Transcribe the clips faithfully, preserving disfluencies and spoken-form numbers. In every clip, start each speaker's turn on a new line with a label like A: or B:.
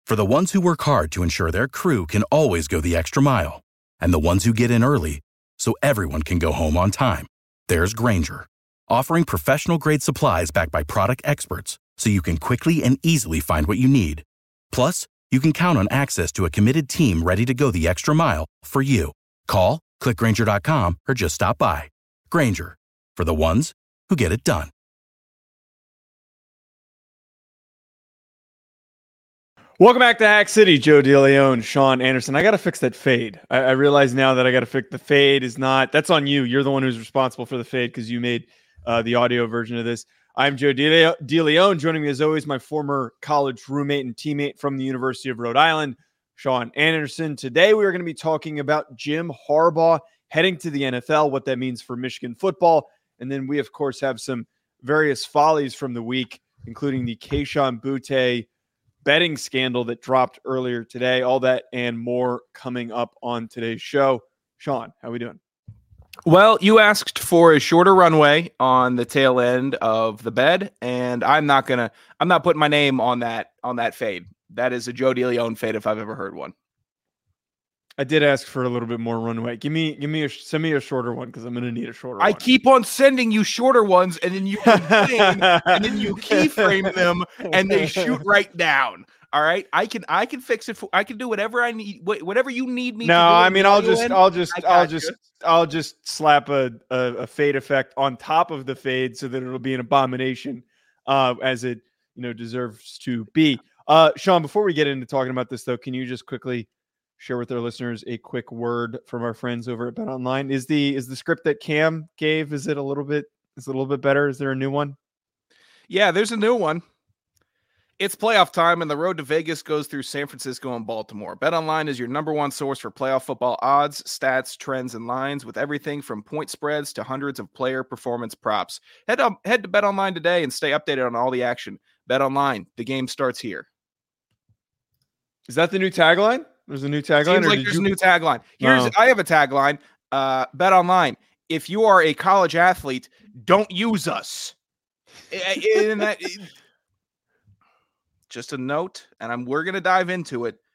A: For the ones who work hard to ensure their crew can always go the extra mile, and the ones who get in early so everyone can go home on time, there's Grainger, offering professional-grade supplies backed by product experts so you can quickly and easily find what you need. Plus, you can count on access to a committed team ready to go the extra mile for you. Call, click Grainger dot com, or just stop by. Grainger, for the ones who get it done.
B: Welcome back to Hack City. Joe DeLeon, Sean Anderson. I got to fix that fade. I, I realize now that I got to fix the fade is not, that's on you. You're the one who's responsible for the fade because you made uh, the audio version of this. I'm Joe DeLeon. Joining me as always, my former college roommate and teammate from the University of Rhode Island, Sean Anderson. Today, we are going to be talking about Jim Harbaugh heading to the N F L, what that means for Michigan football. And then we, of course, have some various follies from the week, including the Kayshon Boutte betting scandal that dropped earlier today. All that and more coming up on today's show. Sean, how we doing?
C: Well, you asked for a shorter runway on the tail end of the bed, and I'm not gonna. I'm not putting my name on that on that fade. That is a Joe DeLeon fade if I've ever heard one.
B: I did ask for a little bit more runway. Give me, give me a send me a shorter one because I'm gonna need a shorter.
C: I
B: one.
C: keep on sending you shorter ones, and then you complain, and then you keyframe them, and they shoot right down. All right, I can I can fix it. For, I can do whatever I need, whatever you need me.
B: No,
C: to do
B: I mean I'll just,
C: end,
B: I'll just I'll
C: you.
B: just I'll just slap a, a a fade effect on top of the fade so that it'll be an abomination, uh, as it you know deserves to be. Uh, Sean, before we get into talking about this though, can you just quickly share with our listeners a quick word from our friends over at BetOnline? Is the is the script that Cam gave, is it a little bit is it a little bit better? Is there a new one?
C: Yeah, there's a new one. It's playoff time, and the road to Vegas goes through San Francisco and Baltimore. BetOnline is your number one source for playoff football odds, stats, trends, and lines, with everything from point spreads to hundreds of player performance props. Head up, head to BetOnline today and stay updated on all the action. BetOnline, the game starts here.
B: Is that the new tagline? There's a new tagline.
C: Seems like there's you... a new tagline. Here's no. I have a tagline. Uh, BetOnline. If you are a college athlete, don't use us. In that. Just a note, and I'm we're going to dive into it.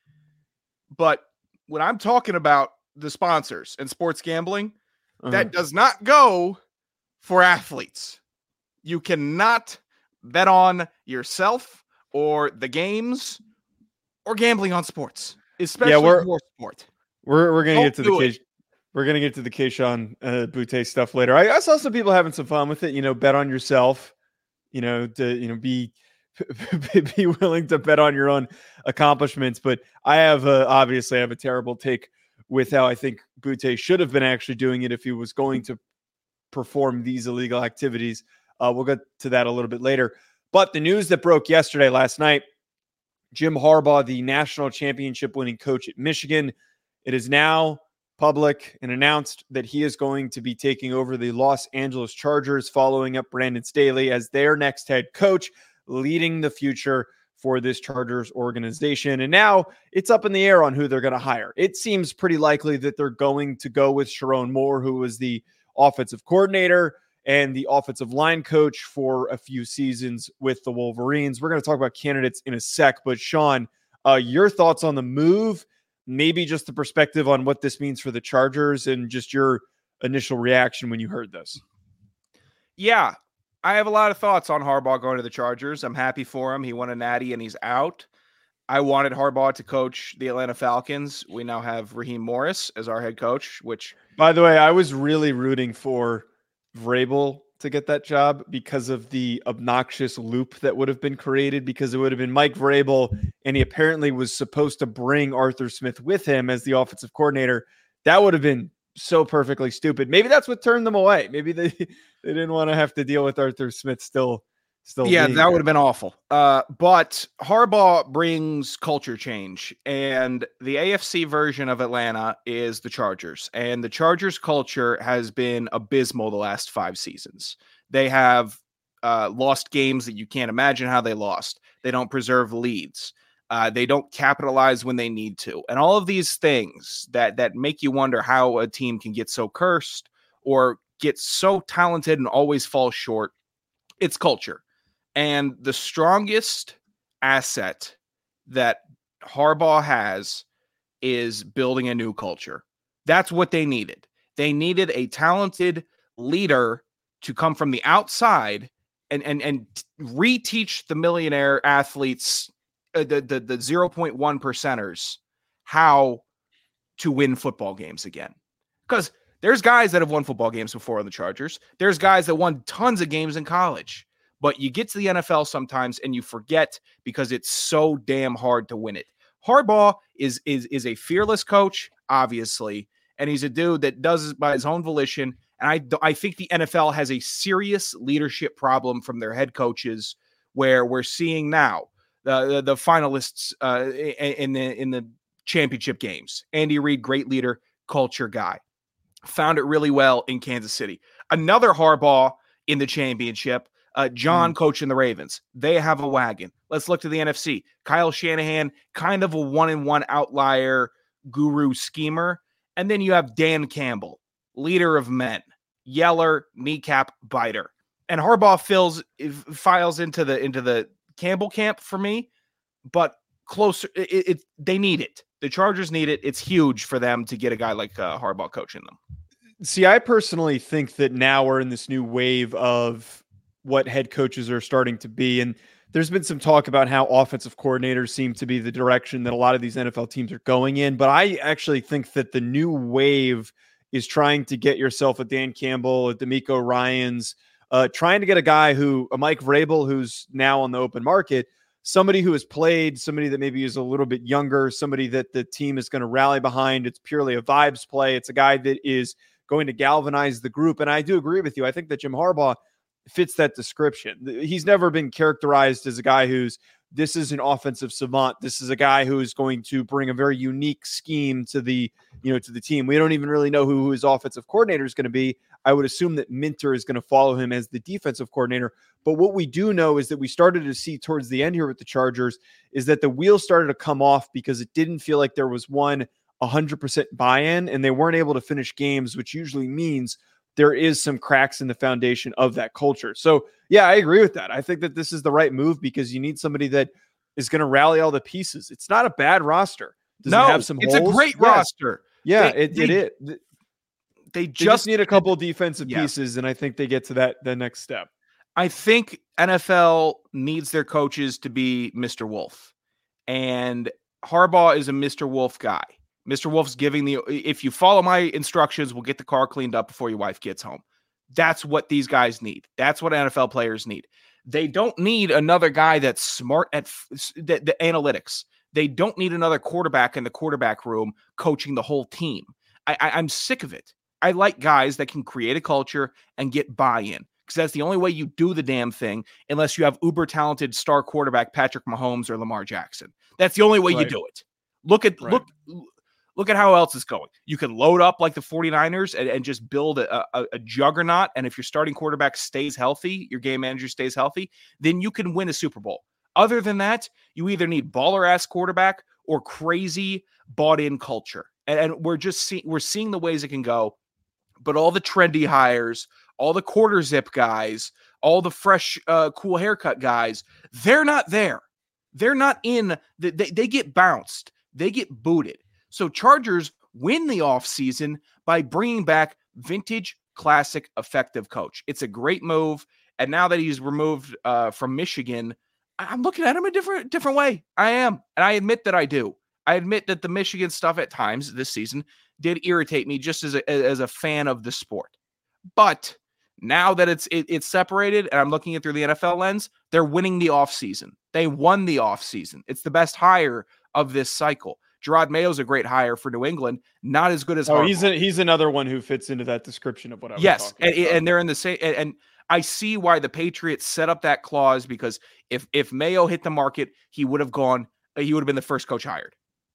C: But when I'm talking about the sponsors and sports gambling, uh-huh. that does not go for athletes. You cannot bet on yourself or the games or gambling on sports, especially yeah, we're, more sport.
B: We're we're going to get to the K, we're going to get to the Kayshon uh, Boutte stuff later. I, I saw some people having some fun with it. You know, bet on yourself. You know, to you know be. be willing to bet on your own accomplishments. But I have a, obviously I have a terrible take with how I think Boutte should have been actually doing it if he was going to perform these illegal activities. Uh, we'll get to that a little bit later. But the news that broke yesterday, last night, Jim Harbaugh, the national championship winning coach at Michigan, it is now public and announced that he is going to be taking over the Los Angeles Chargers, following up Brandon Staley as their next head coach, leading the future for this Chargers organization. And now it's up in the air on who they're going to hire. It seems pretty likely that they're going to go with Sharon Moore, who was the offensive coordinator and the offensive line coach for a few seasons with the Wolverines. We're going to talk about candidates in a sec, but Sean, uh, your thoughts on the move, maybe just the perspective on what this means for the Chargers and just your initial reaction when you heard this.
C: Yeah. I have a lot of thoughts on Harbaugh going to the Chargers. I'm happy for him. He won a natty and he's out. I wanted Harbaugh to coach the Atlanta Falcons. We now have Raheem Morris as our head coach, which...
B: By the way, I was really rooting for Vrabel to get that job because of the obnoxious loop that would have been created, because it would have been Mike Vrabel, and he apparently was supposed to bring Arthur Smith with him as the offensive coordinator. That would have been so perfectly stupid. Maybe that's what turned them away. Maybe they... They didn't want to have to deal with Arthur Smith still. still.
C: Yeah, that there. would have been awful. Uh, but Harbaugh brings culture change, and the A F C version of Atlanta is the Chargers. And the Chargers culture has been abysmal the last five seasons. They have uh, lost games that you can't imagine how they lost. They don't preserve leads. Uh, they don't capitalize when they need to. And all of these things that that make you wonder how a team can get so cursed or get so talented and always fall short. It's culture. And the strongest asset that Harbaugh has is building a new culture. That's what they needed. They needed a talented leader to come from the outside and and and reteach the millionaire athletes, uh, the the the zero point one percenters, how to win football games again. Because there's guys that have won football games before on the Chargers. There's guys that won tons of games in college. But you get to the N F L sometimes and you forget because it's so damn hard to win it. Harbaugh is is is a fearless coach, obviously, and he's a dude that does it by his own volition. And I I think the N F L has a serious leadership problem from their head coaches, where we're seeing now the the, the finalists uh, in the in the championship games. Andy Reid, great leader, culture guy, found it really well in Kansas City. Another Harbaugh in the championship. Uh, John mm. coaching the Ravens. They have a wagon. Let's look to the N F C. Kyle Shanahan, kind of a one-and-one outlier guru schemer. And then you have Dan Campbell, leader of men, yeller, kneecap biter. And Harbaugh fills files into the into the Campbell camp for me, but closer. It, it they need it. The Chargers need it. It's huge for them to get a guy like uh, Harbaugh coaching them.
B: See, I personally think that now we're in this new wave of what head coaches are starting to be. And there's been some talk about how offensive coordinators seem to be the direction that a lot of these N F L teams are going in. But I actually think that the new wave is trying to get yourself a Dan Campbell, a D'Amico Ryans, uh, trying to get a guy who, a Mike Vrabel, who's now on the open market, somebody who has played, somebody that maybe is a little bit younger, somebody that the team is going to rally behind. It's purely a vibes play. It's a guy that is going to galvanize the group. And I do agree with you. I think that Jim Harbaugh fits that description. He's never been characterized as a guy who's, this is an offensive savant. This is a guy who is going to bring a very unique scheme to the, you know, to the team. We don't even really know who his offensive coordinator is going to be. I would assume that Minter is going to follow him as the defensive coordinator. But what we do know is that we started to see towards the end here with the Chargers is that the wheels started to come off because it didn't feel like there was one one hundred percent buy-in, and they weren't able to finish games, which usually means there is some cracks in the foundation of that culture. So yeah, I agree with that. I think that this is the right move because you need somebody that is going to rally all the pieces. It's not a bad roster. Does
C: no,
B: it have some
C: it's
B: holes?
C: a great
B: yes.
C: roster.
B: Yeah,
C: they,
B: it,
C: they,
B: it is.
C: They,
B: they
C: just,
B: just need a couple defensive
C: yeah.
B: pieces, and I think they get to that the next step.
C: I think N F L needs their coaches to be Mister Wolf, and Harbaugh is a Mister Wolf guy. Mister Wolf's giving the, if you follow my instructions, we'll get the car cleaned up before your wife gets home. That's what these guys need. That's what N F L players need. They don't need another guy that's smart at f- the, the analytics. They don't need another quarterback in the quarterback room coaching the whole team. I, I, I'm sick of it. I like guys that can create a culture and get buy-in, because that's the only way you do the damn thing, unless you have uber talented star quarterback Patrick Mahomes or Lamar Jackson. That's the only way
B: right.
C: you do it. Look at right. look. Look at how else it's going. You can load up like the 49ers and, and just build a, a, a juggernaut. And if your starting quarterback stays healthy, your game manager stays healthy, then you can win a Super Bowl. Other than that, you either need baller-ass quarterback or crazy bought-in culture. And, and we're just seeing we're seeing the ways it can go. But all the trendy hires, all the quarter zip guys, all the fresh, uh, cool haircut guys, they're not there. They're not in. The, they, they get bounced. They get booted. So Chargers win the offseason by bringing back vintage, classic, effective coach. It's a great move. And now that he's removed uh, from Michigan, I'm looking at him a different different way. I am. And I admit that I do. I admit that the Michigan stuff at times this season did irritate me just as a, as a fan of the sport. But now that it's it, it's separated and I'm looking at through the N F L lens, they're winning the offseason. They won the offseason. It's the best hire of this cycle. Gerard Mayo's a great hire for New England, not as good as
B: oh,
C: Harbaugh.
B: he's a, he's another one who fits into that description of what I was
C: yes,
B: talking
C: and,
B: about.
C: and they're in the same. And, and I see why the Patriots set up that clause, because if if Mayo hit the market, he would have gone. He would have been the first coach hired.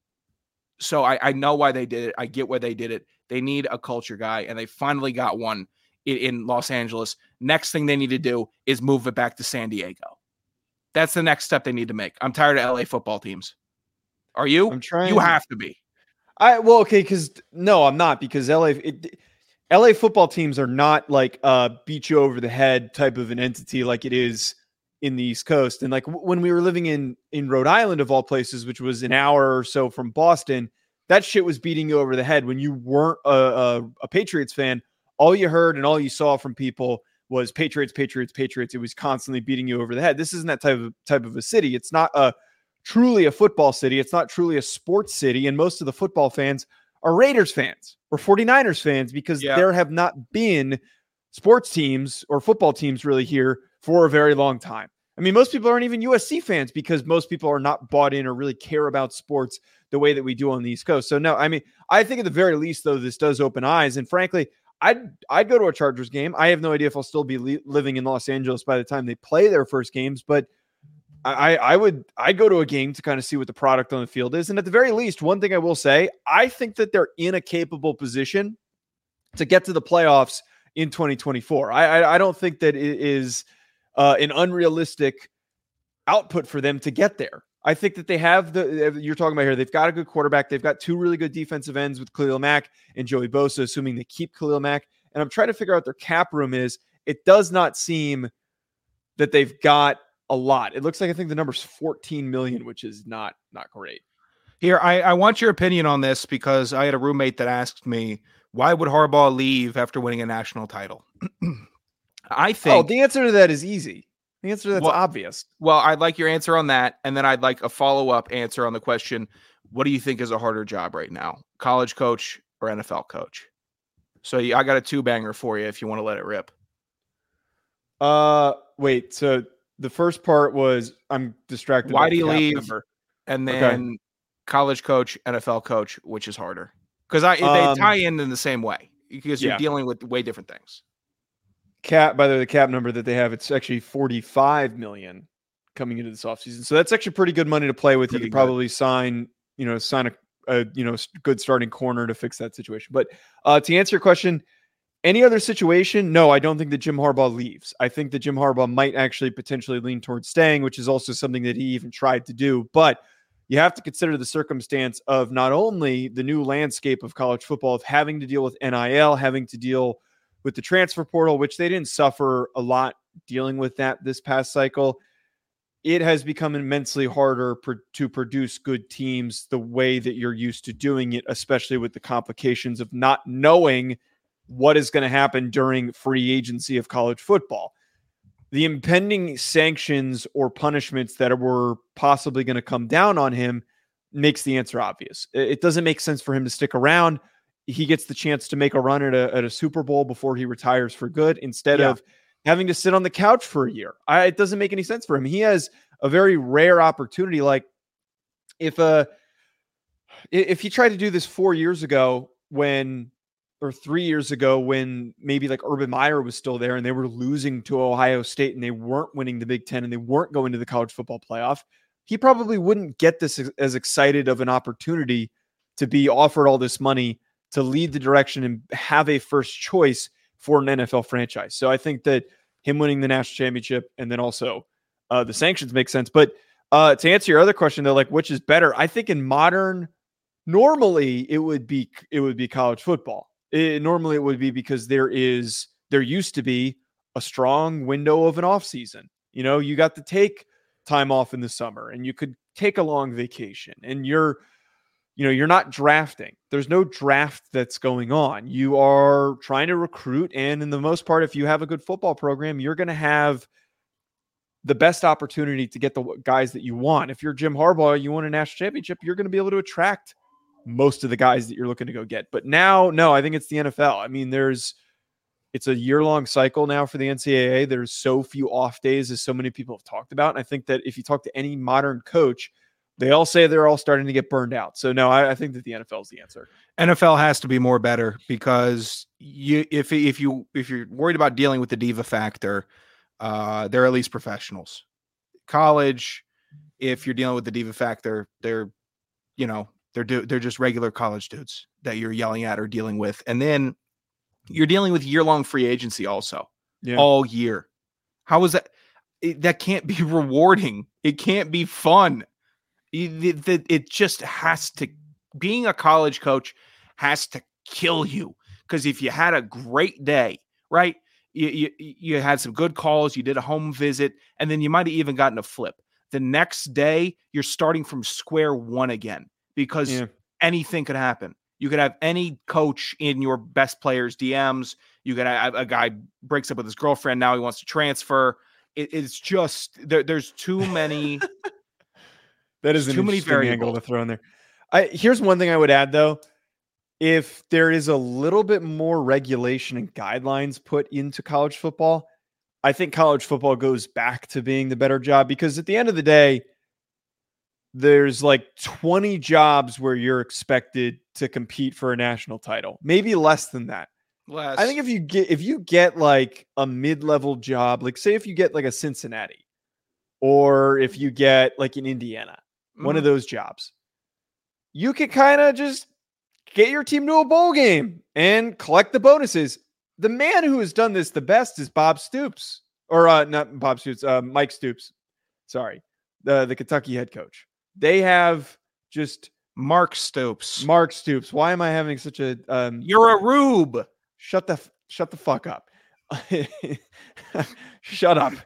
C: So I, I know why they did it. I get why they did it. They need a culture guy, and they finally got one in, in Los Angeles. Next thing they need to do is move it back to San Diego. That's the next step they need to make. I'm tired of L A football teams. Are you?
B: I'm trying.
C: You have to be.
B: I well, okay, because no, I'm not, because L A it, L A football teams are not like uh beat you over the head type of an entity like it is in the East Coast. And like w- when we were living in, in Rhode Island of all places, which was an hour or so from Boston, that shit was beating you over the head. When you weren't a, a, a Patriots fan, all you heard and all you saw from people was Patriots, Patriots, Patriots. It was constantly beating you over the head. This isn't that type of type of a city. It's not a truly a football city. It's not truly a sports city. And most of the football fans are Raiders fans or 49ers fans because yeah. there have not been sports teams or football teams really here for a very long time. I mean, most people aren't even U S C fans because most people are not bought in or really care about sports the way that we do on the East Coast. So no, I mean, I think at the very least, though, this does open eyes. And frankly, I'd, I'd go to a Chargers game. I have no idea if I'll still be li- living in Los Angeles by the time they play their first games, but I, I would, I'd go to a game to kind of see what the product on the field is. And at the very least, one thing I will say, I think that they're in a capable position to get to the playoffs in twenty twenty-four. I, I, I don't think that it is uh, an unrealistic output for them to get there. I think that they have the, you're talking about here, they've got a good quarterback. They've got two really good defensive ends with Khalil Mack and Joey Bosa, assuming they keep Khalil Mack. And I'm trying to figure out what their cap room is. It does not seem that they've got a lot. It looks like I think the number's fourteen million, which is not, not great.
C: Here, I, I want your opinion on this because I had a roommate that asked me, why would Harbaugh leave after winning a national title? I think.
B: Oh, the answer to that is easy. The answer to that's
C: well,
B: obvious.
C: Well, I'd like your answer on that. And then I'd like a follow-up answer on the question, what do you think is a harder job right now? College coach or N F L coach? So I got a two-banger for you if you want to let it rip.
B: Uh, wait, so the first part was I'm distracted.
C: Why do you leave?
B: Number.
C: And then
B: okay.
C: college coach, N F L coach, which is harder? Because I um, they tie in in the same way because you're yeah. dealing with way different things.
B: Cap, by the way, the cap number that they have, it's actually forty-five million coming into this offseason. So that's actually pretty good money to play with. Pretty you could good. probably sign, you know, sign a, a you know good starting corner to fix that situation. But uh, to answer your question, any other situation? No, I don't think that Jim Harbaugh leaves. I think that Jim Harbaugh might actually potentially lean towards staying, which is also something that he even tried to do. But you have to consider the circumstance of not only the new landscape of college football, of having to deal with N I L, having to deal with the transfer portal, which they didn't suffer a lot dealing with that this past cycle. It has become immensely harder per, to produce good teams the way that you're used to doing it, especially with the complications of not knowing what is going to happen during free agency of college football. The impending sanctions or punishments that were possibly going to come down on him makes the answer obvious. It doesn't make sense for him to stick around. He gets the chance to make a run at a, at a Super Bowl before he retires for good instead yeah. of having to sit on the couch for a year. I, it doesn't make any sense for him. He has a very rare opportunity. Like if uh, if he tried to do this four years ago when, or three years ago when maybe like Urban Meyer was still there and they were losing to Ohio State and they weren't winning the Big Ten and they weren't going to the college football playoff, he probably wouldn't get this as, as excited of an opportunity to be offered all this money to lead the direction and have a first choice for an N F L franchise. So I think that him winning the national championship and then also uh, the sanctions make sense. But uh, to answer your other question though, like which is better, I think in modern, normally it would be, it would be college football. It, normally it would be because there is, there used to be a strong window of an off season. You know, you got to take time off in the summer and you could take a long vacation and you're, you know, you're not drafting. There's no draft that's going on. You are trying to recruit. And in the most part, if you have a good football program, you're going to have the best opportunity to get the guys that you want. If you're Jim Harbaugh, you want a national championship, you're going to be able to attract most of the guys that you're looking to go get. But now, no, I think it's the N F L. I mean, there's, it's a year-long cycle now for the N C double A. There's so few off days as so many people have talked about. And I think that if you talk to any modern coach, they all say they're all starting to get burned out. So no, I, I think that the N F L is the answer.
C: N F L has to be more better because you, if if you if you're worried about dealing with the diva factor, uh, they're at least professionals. College, if you're dealing with the diva factor, they're, you know, they're do, they're just regular college dudes that you're yelling at or dealing with, and then you're dealing with year-long free agency also, yeah. all year. How is that? It, that can't be rewarding. It can't be fun. It, it, it just has to, being a college coach has to kill you. Because if you had a great day, right? You, you, you had some good calls. You did a home visit, and then you might have even gotten a flip. The next day, you're starting from square one again because yeah. anything could happen. You could have any coach in your best players' D Ms. You could have a guy breaks up with his girlfriend. Now he wants to transfer. It, it's just there, there's too many.
B: That is an too many variables to throw in there. I, here's one thing I would add, though. If there is a little bit more regulation and guidelines put into college football, I think college football goes back to being the better job, because at the end of the day, there's like twenty jobs where you're expected to compete for a national title, maybe less than that.
C: Less.
B: I think if you get if you get like a mid-level job, like say if you get like a Cincinnati, or if you get like an Indiana, mm-hmm. one of those jobs, you could kind of just get your team to a bowl game and collect the bonuses. The man who has done this the best is Bob Stoops, or uh, not Bob Stoops, uh, Mike Stoops. Sorry, the the Kentucky head coach. They have just
C: Mark Stoops.
B: Mark Stoops. Why am I having such a? Um,
C: You're a rube.
B: Shut the shut the fuck up. Shut up.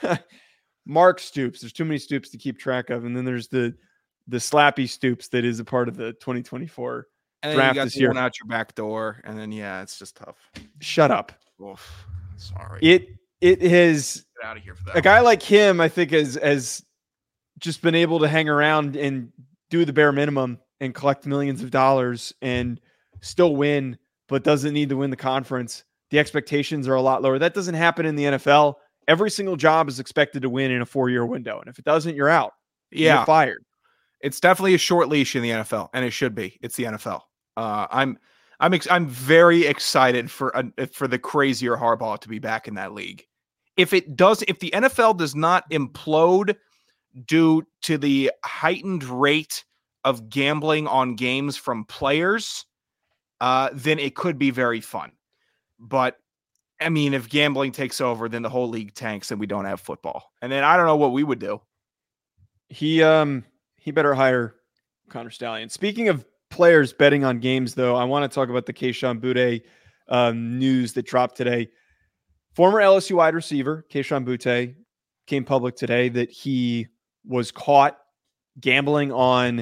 B: Mark Stoops. There's too many Stoops to keep track of, and then there's the the slappy Stoops that is a part of the twenty twenty-four
C: and
B: draft
C: you got
B: this
C: the
B: year.
C: One out your back door, and then yeah, it's just tough.
B: Shut up.
C: Oof. Sorry.
B: It it has
C: Get out of here for that.
B: A guy like him, I think, has has just been able to hang around and do the bare minimum and collect millions of dollars and still win, but doesn't need to win the conference. The expectations are a lot lower. That doesn't happen in the N F L. Every single job is expected to win in a four-year window, and if it doesn't, you're out.
C: Yeah,
B: you're fired.
C: It's definitely a short leash in the N F L, and it should be. It's the N F L. Uh, I'm, I'm, ex- I'm very excited for uh, for the crazier Harbaugh to be back in that league. If it does, if the N F L does not implode due to the heightened rate of gambling on games from players, uh, then it could be very fun. But I mean, if gambling takes over, then the whole league tanks and we don't have football. And then I don't know what we would do.
B: He um he better hire Connor Stallion. Speaking of players betting on games, though, I want to talk about the Kayshon Boutte um, news that dropped today. Former L S U wide receiver Kayshon Boutte came public today that he was caught gambling on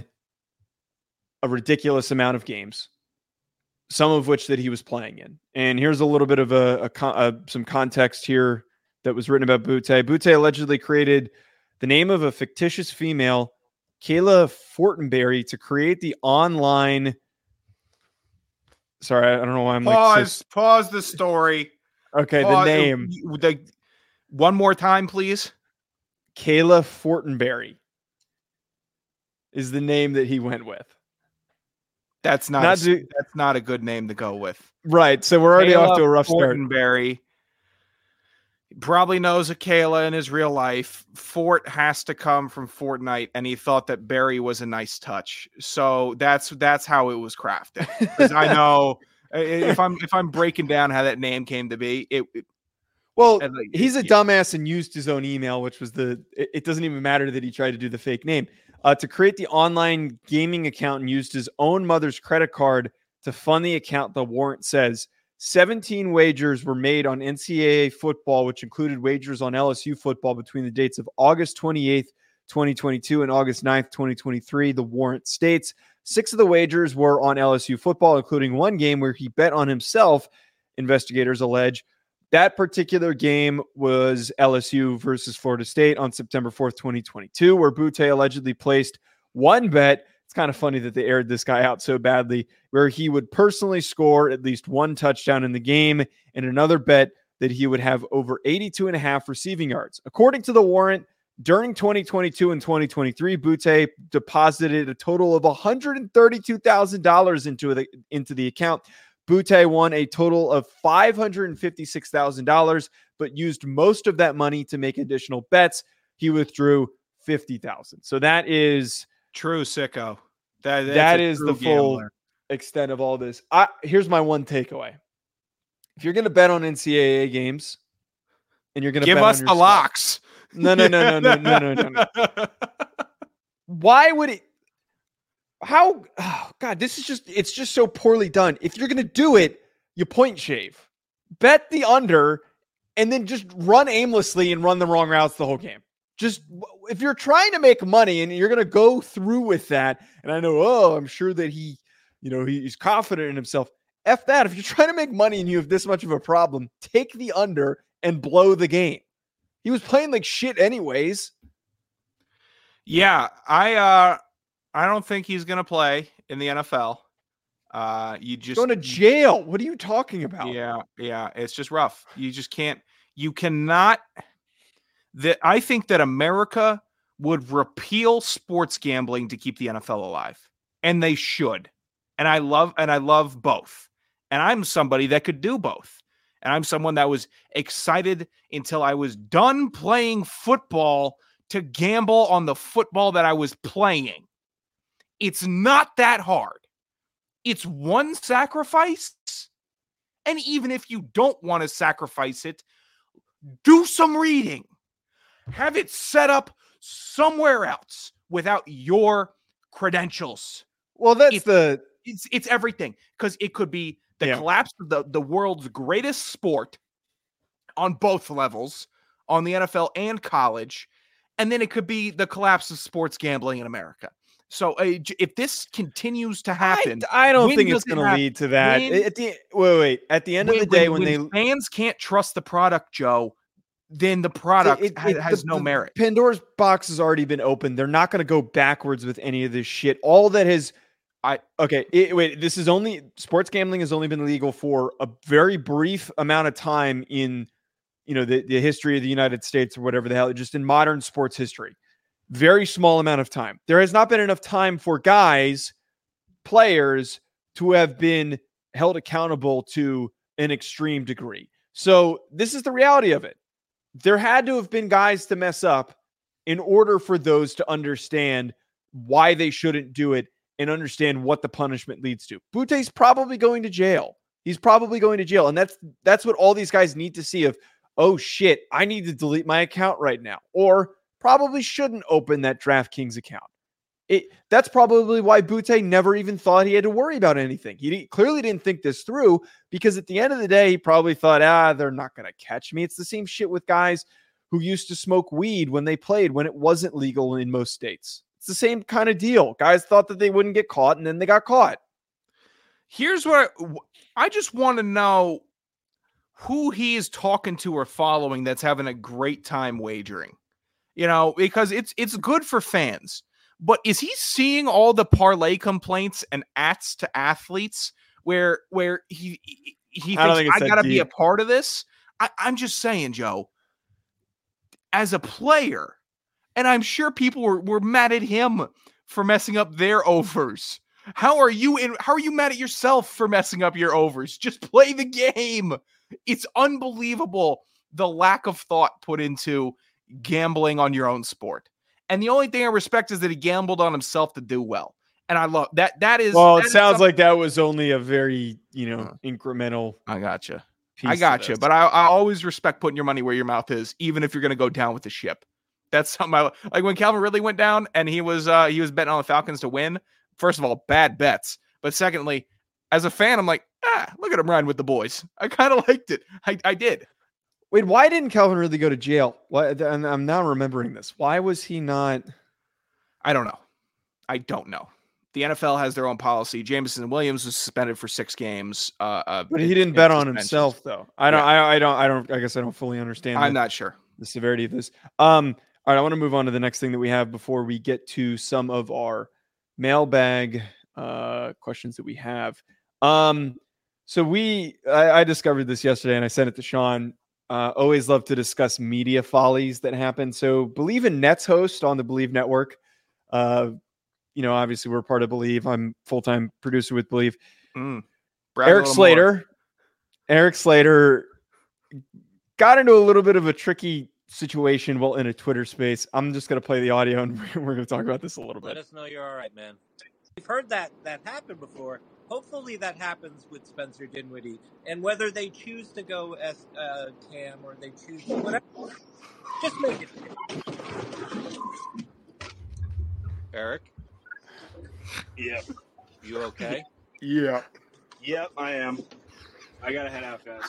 B: a ridiculous amount of games, some of which that he was playing in. And here's a little bit of a, a, a some context here that was written about Boutte. Boutte allegedly created the name of a fictitious female, Kayla Fortenberry, to create the online. Sorry, I don't know why I'm
C: pause.
B: like. So...
C: Pause the story.
B: Okay,
C: pause.
B: the name.
C: The, one more time, please.
B: Kayla Fortenberry is the name that he went with.
C: That's not,
B: not
C: a,
B: do,
C: that's not a good name to go with.
B: Right. So we're already
C: Kayla
B: off to a rough start.
C: Fortenberry probably knows a Kayla in his real life. Fort has to come from Fortnite, and he thought that Barry was a nice touch. So that's that's how it was crafted. Because I know if I'm if I'm breaking down how that name came to be, it. it
B: well,
C: like,
B: he's
C: it,
B: a dumbass and used his own email, which was the. It, it doesn't even matter that he tried to do the fake name. Uh, to create the online gaming account and used his own mother's credit card to fund the account, the warrant says seventeen wagers were made on N C double A football, which included wagers on L S U football between the dates of August twenty-eighth, twenty twenty-two and August ninth, twenty twenty-three. The warrant states six of the wagers were on L S U football, including one game where he bet on himself, investigators allege. That particular game was L S U versus Florida State on September fourth, twenty twenty-two, where Boutte allegedly placed one bet. It's kind of funny that they aired this guy out so badly, where he would personally score at least one touchdown in the game, and another bet that he would have over eighty-two and a half receiving yards. According to the warrant, during twenty twenty-two and twenty twenty-three, Boutte deposited a total of one hundred thirty-two thousand dollars into the, into the account. Boutte won a total of five hundred fifty-six thousand dollars, but used most of that money to make additional bets. He withdrew fifty thousand dollars. So that is
C: true sicko. That,
B: that is the full gambler. Extent of all this. I, here's my one takeaway. If you're going to bet on N C double A games and you're going to
C: give
B: bet
C: us
B: on
C: the locks.
B: No, no, no, no, no, no, no, no, no. Why would it? How, oh God, this is just, it's just so poorly done. If you're going to do it, you point shave. Bet the under and then just run aimlessly and run the wrong routes the whole game. Just if you're trying to make money and you're going to go through with that, and I know, oh, I'm sure that he, you know, he, he's confident in himself. F that. If you're trying to make money and you have this much of a problem, take the under and blow the game. He was playing like shit anyways.
C: Yeah, I uh, I don't think he's going to play in the N F L. Uh, you just
B: going to jail. What are you talking about?
C: Yeah, yeah, it's just rough. You just can't. You cannot. That I think that America would repeal sports gambling to keep the N F L alive, and they should. And I love and I love both. And I'm somebody that could do both. And I'm someone that was excited until I was done playing football to gamble on the football that I was playing. It's not that hard. It's one sacrifice. And even if you don't want to sacrifice it, do some reading. Have it set up somewhere else without your credentials.
B: Well, that's
C: it's,
B: the...
C: It's, it's everything. Because it could be the
B: yeah.
C: collapse of the, the world's greatest sport on both levels, on the N F L and college. And then it could be the collapse of sports gambling in America. So uh, if this continues to happen,
B: I, I don't think it's going to lead to that. When, at the wait, wait. At the end when, of the day, when, when
C: they fans can't trust the product, Joe, then the product it, it, has the, no merit.
B: Pandora's box has already been opened. They're not going to go backwards with any of this shit. All that has, I okay. It, wait, this is only sports gambling has only been legal for a very brief amount of time in, you know, the, the history of the United States or whatever the hell, just in modern sports history. Very small amount of time. There has not been enough time for guys, players to have been held accountable to an extreme degree. So this is the reality of it. There had to have been guys to mess up in order for those to understand why they shouldn't do it and understand what the punishment leads to. Butte's probably going to jail. He's probably going to jail. And that's that's what all these guys need to see of, oh shit, I need to delete my account right now. Or probably shouldn't open that DraftKings account. It that's probably why Butte never even thought he had to worry about anything. He clearly didn't think this through because at the end of the day, he probably thought, ah, they're not going to catch me. It's the same shit with guys who used to smoke weed when they played when it wasn't legal in most states. It's the same kind of deal. Guys thought that they wouldn't get caught, and then they got caught.
C: Here's what I, I just want to know who he is talking to or following that's having a great time wagering. You know, because it's it's good for fans. But is he seeing all the parlay complaints and ats to athletes where where he he, he
B: I
C: thinks
B: think
C: I got to
B: deep.
C: be a part of this? I, I'm just saying, Joe, as a player, and I'm sure people were, were mad at him for messing up their overs. How are you in? How are you mad at yourself for messing up your overs? Just play the game. It's unbelievable the lack of thought put into gambling on your own sport. And the only thing I respect is that he gambled on himself to do well. And I love that. That is
B: well,
C: that
B: it sounds
C: is
B: like that was only a very, you know, uh, incremental.
C: I gotcha. I gotcha. But I, I always respect putting your money where your mouth is, even if you're going to go down with the ship. That's something I like when Calvin Ridley went down and he was uh, he was betting on the Falcons to win. First of all, bad bets. But secondly, as a fan, I'm like, ah, look at him riding with the boys. I kind of liked it. I, I did.
B: Wait, why didn't Calvin Ridley go to jail? Why, and I'm now remembering this. Why was he not?
C: I don't know. I don't know. The N F L has their own policy. Jameson Williams was suspended for six games. Uh, uh,
B: but he didn't bet on himself, though. I don't. Yeah. I, I don't. I don't. I guess I don't fully understand.
C: I'm
B: the,
C: not sure
B: the severity of this. Um. All right. I want to move on to the next thing that we have before we get to some of our mailbag uh, questions that we have. Um. So we, I, I discovered this yesterday, and I sent it to Sean. Uh, always love to discuss media follies that happen. So Believe in Nets host on the Believe Network. Uh, you know, obviously we're part of Believe. I'm full-time producer with Believe.
C: Mm.
B: Eric Slater. More. Eric Slater got into a little bit of a tricky situation while in a Twitter space. I'm just going to play the audio and we're going to talk about this a little bit.
D: Let us know you're all right, man. We've heard that that happen before. Hopefully that happens with Spencer Dinwiddie. And whether they choose to go as uh, Cam or they choose to whatever, just make it. Eric?
E: Yep.
D: You okay?
B: Yeah.
E: Yep, I am. I gotta head out, guys.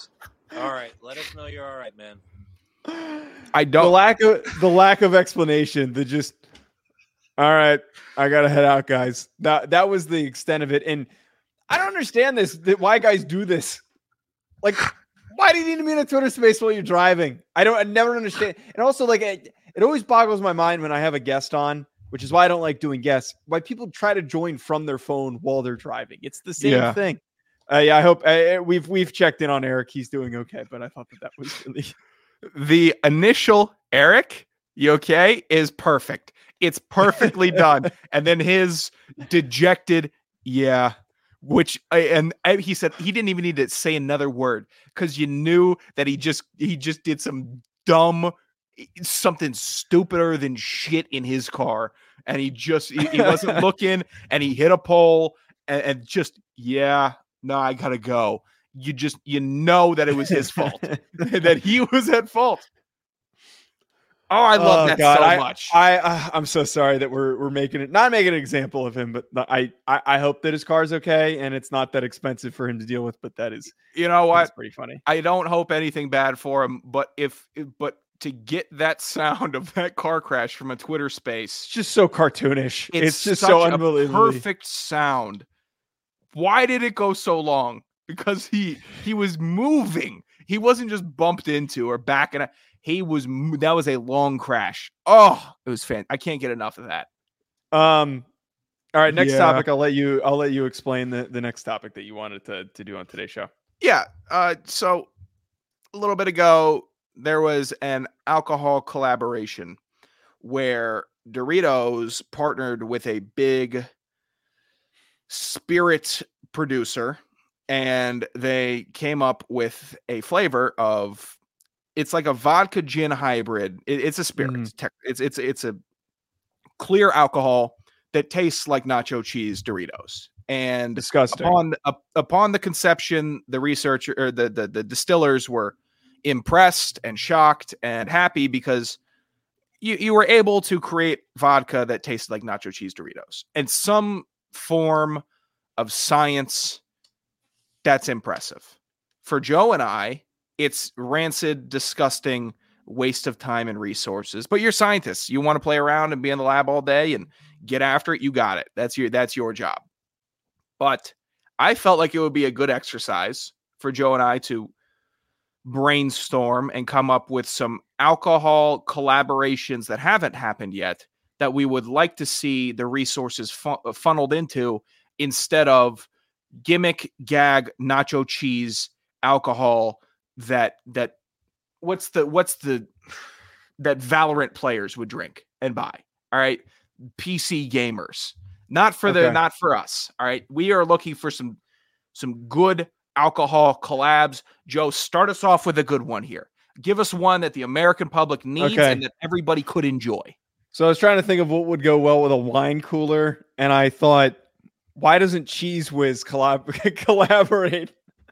D: All right, let us know you're all right, man.
C: I don't.
B: The lack of the lack of explanation. The just. All right, I gotta head out, guys. That that was the extent of it, and I don't understand this. That why guys do this? Like, why do you need to be in a Twitter space while you're driving? I don't. I never understand. And also, like, it, it always boggles my mind when I have a guest on, which is why I don't like doing guests. Why people try to join from their phone while they're driving? It's the same
C: Yeah.
B: thing. Uh, yeah, I hope uh, we've we've checked in on Eric. He's doing okay, but I thought that that was really
C: The initial Eric, you okay, is perfect. It's perfectly done. And then his dejected, yeah, which and, and he said he didn't even need to say another word because you knew that he just he just did some dumb something stupider than shit in his car, and he just he, he wasn't looking, and he hit a pole, and, and just yeah, no, I gotta go. You just you know that it was his fault, that he was at fault. Oh, I love
B: oh,
C: that
B: God.
C: so
B: I,
C: much.
B: I, I I'm so sorry that we're we're making it not making an example of him, but I I, I hope that his car's okay and it's not that expensive for him to deal with. But that is,
C: you know what?
B: It's pretty funny.
C: I don't hope anything bad for him, but if but to get that sound of that car crash from a Twitter space,
B: It's just so cartoonish. It's,
C: it's,
B: just
C: such
B: so
C: a
B: unbelievable.
C: perfect sound. Why did it go so long? Because he he was moving. He wasn't just bumped into or backing up. He was that was a long crash. Oh, it was fan. I can't get enough of that.
B: Um, all right, next
C: Yeah.
B: topic. I'll let you. I'll let you explain the, the next topic that you wanted to to do on today's show.
C: Yeah. Uh, so a little bit ago, there was an alcohol collaboration where Doritos partnered with a big spirit producer, and they came up with a flavor of. It's like a vodka gin hybrid. It, it's a spirit.
B: Mhm.
C: It's, tech, it's it's it's a clear alcohol that tastes like nacho cheese Doritos. And
B: Disgusting.
C: upon uh, upon the conception, the researcher or the, the the distillers were impressed and shocked and happy because you you were able to create vodka that tasted like nacho cheese Doritos. And some form of science that's impressive. For Joe and I, it's rancid, disgusting waste of time and resources. But you're scientists. You want to play around and be in the lab all day and get after it. You got it. That's your that's your job. But I felt like it would be a good exercise for Joe and I to brainstorm and come up with some alcohol collaborations that haven't happened yet that we would like to see the resources fun- funneled into instead of gimmick gag nacho cheese alcohol that that what's the what's the that Valorant players would drink and buy. All right, P C gamers, not for the
B: Okay.
C: not for us. All right, we are looking for some some good alcohol collabs. Joe, start us off with a good one here. Give us one that the American public needs
B: Okay.
C: and that everybody could enjoy.
B: So I was trying to think of what would go well with a wine cooler, and I thought, why doesn't Cheese Whiz collab- collaborate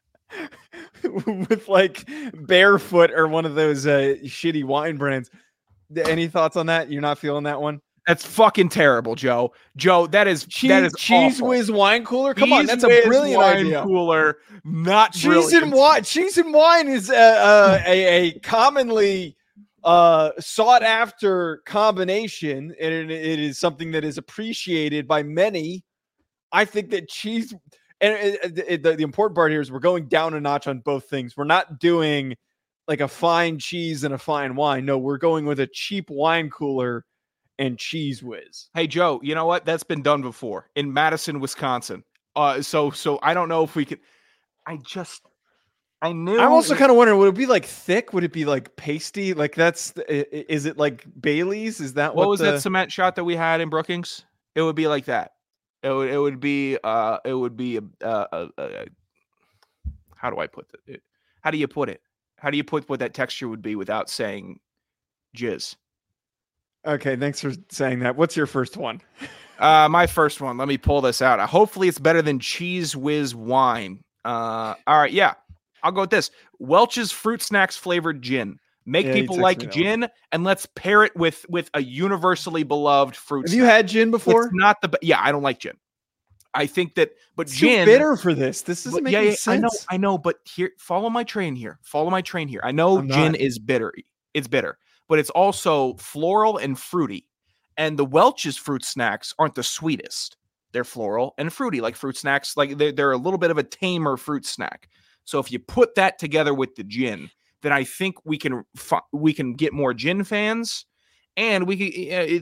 B: with like Barefoot or one of those uh, shitty wine brands? Any thoughts on that? You're not feeling that one?
C: That's fucking terrible, Joe. Joe, that is
B: Cheese,
C: that is
B: Cheese
C: awful.
B: Whiz wine cooler? Come on,
C: Cheese
B: that's a
C: Whiz
B: brilliant
C: wine
B: idea.
C: cooler, not
B: Cheese
C: brilliant.
B: and wine. Cheese and wine is a, a, a, a commonly uh, sought after combination, and it, it is something that is appreciated by many. I think that cheese, and it, it, the, the important part here is we're going down a notch on both things. We're not doing like a fine cheese and a fine wine. No, we're going with a cheap wine cooler and Cheese Whiz.
C: Hey, Joe, you know what? That's been done before in Madison, Wisconsin. Uh, so so I don't know if we could. I just I knew.
B: I'm also kind of wondering, would it be like thick? Would it be like pasty? Like that's the- i- i- is it like Bailey's? Is that
C: what,
B: what,
C: was
B: the,
C: that cement shot that we had in Brookings? It would be like that. It would it would be uh it would be a, a, a, a how do I put it? How do you put it? How do you put what that texture would be without saying jizz?
B: Okay, thanks for saying that. What's your first one?
C: Uh, my first one. Let me pull this out. Uh, hopefully, it's better than Cheese Whiz wine. Uh, all right, yeah, I'll go with this. Welch's Fruit Snacks flavored gin. Make
B: Yeah, you
C: people
B: texted
C: like
B: me that
C: gin, and let's pair it with with a universally beloved fruit.
B: Have you
C: snack.
B: had gin before?
C: It's not the be- yeah. I don't like gin. I think that, but
B: it's
C: gin
B: too bitter for this. This doesn't
C: but,
B: make
C: yeah,
B: any
C: yeah,
B: sense.
C: I know, I know, but here, follow my train here. Follow my train here. I know
B: I'm
C: gin
B: not.
C: is bitter. It's bitter, but it's also floral and fruity. And the Welch's fruit snacks aren't the sweetest. They're floral and fruity, like fruit snacks. Like they're, they're a little bit of a tamer fruit snack. So if you put that together with the gin, then I think we can we can get more gin fans, and we can. It,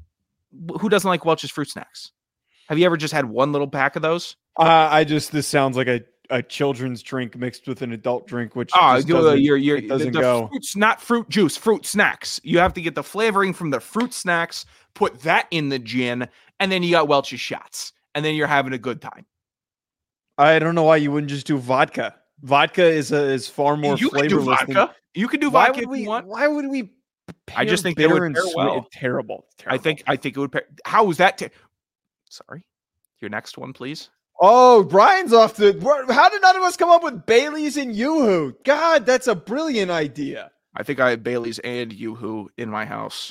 C: who doesn't like Welch's fruit snacks? Have you ever just had one little pack of those?
B: Uh, I just this sounds like a, a children's drink mixed with an adult drink, which
C: oh,
B: just
C: you're,
B: doesn't,
C: you're, you're,
B: it doesn't
C: the, the
B: go.
C: Fruits, not fruit juice, fruit snacks. You have to get the flavoring from the fruit snacks, put that in the gin, and then you got Welch's shots, and then you're having a good time.
B: I don't know why you wouldn't just do vodka. Vodka is a, is far more
C: You can do
B: flavorless.
C: vodka.
B: Than,
C: you can do
B: why
C: vodka
B: would
C: if
B: we?
C: you want.
B: Why would we?
C: I just think they
B: bitter
C: would
B: and
C: pair
B: sweet.
C: well.
B: It's terrible. It's terrible.
C: I think I think it would pair. How is that? T- Sorry, your next one, please.
B: Oh, Brian's off the. How did none of us come up with Bailey's and Yoo-Hoo? God, that's a brilliant idea.
C: I think I have Bailey's and Yoo-Hoo in my house.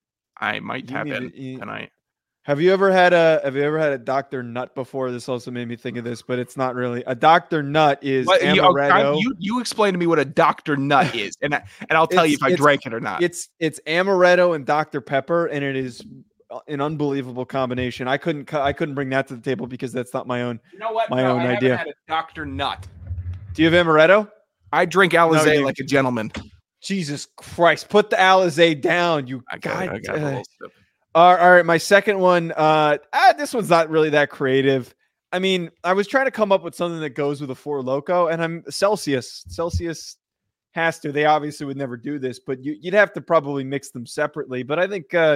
C: I might
B: You
C: tap
B: need
C: in
B: to- you-
C: tonight.
B: Have you ever had a Have you ever had a Doctor Nut before? This also made me think of this, but it's not really a Doctor Nut. Is
C: What, you,
B: amaretto?
C: you you explain to me what a Doctor Nut is, and I, and I'll tell you
B: It's-
C: if I
B: it's-
C: drank it or not.
B: It's it's amaretto and Doctor Pepper, and it is an unbelievable combination. I couldn't cu- I couldn't bring that to the table because that's not my own.
C: You know what?
B: my
C: No,
B: own
C: I
B: idea.
C: haven't had a Doctor Nut.
B: Do you have amaretto?
C: I drink Alizé
B: No, you-
C: like a gentleman.
B: Jesus Christ! Put the Alizé down, you
C: I got,
B: God.
C: I got a
B: uh,
C: little sip.
B: all right, all right, my second one. Uh, ah, this one's not really that creative. I mean, I was trying to come up with something that goes with a Four Loko, and I'm Celsius. Celsius has to. They obviously would never do this, but you, you'd have to probably mix them separately. But I think uh,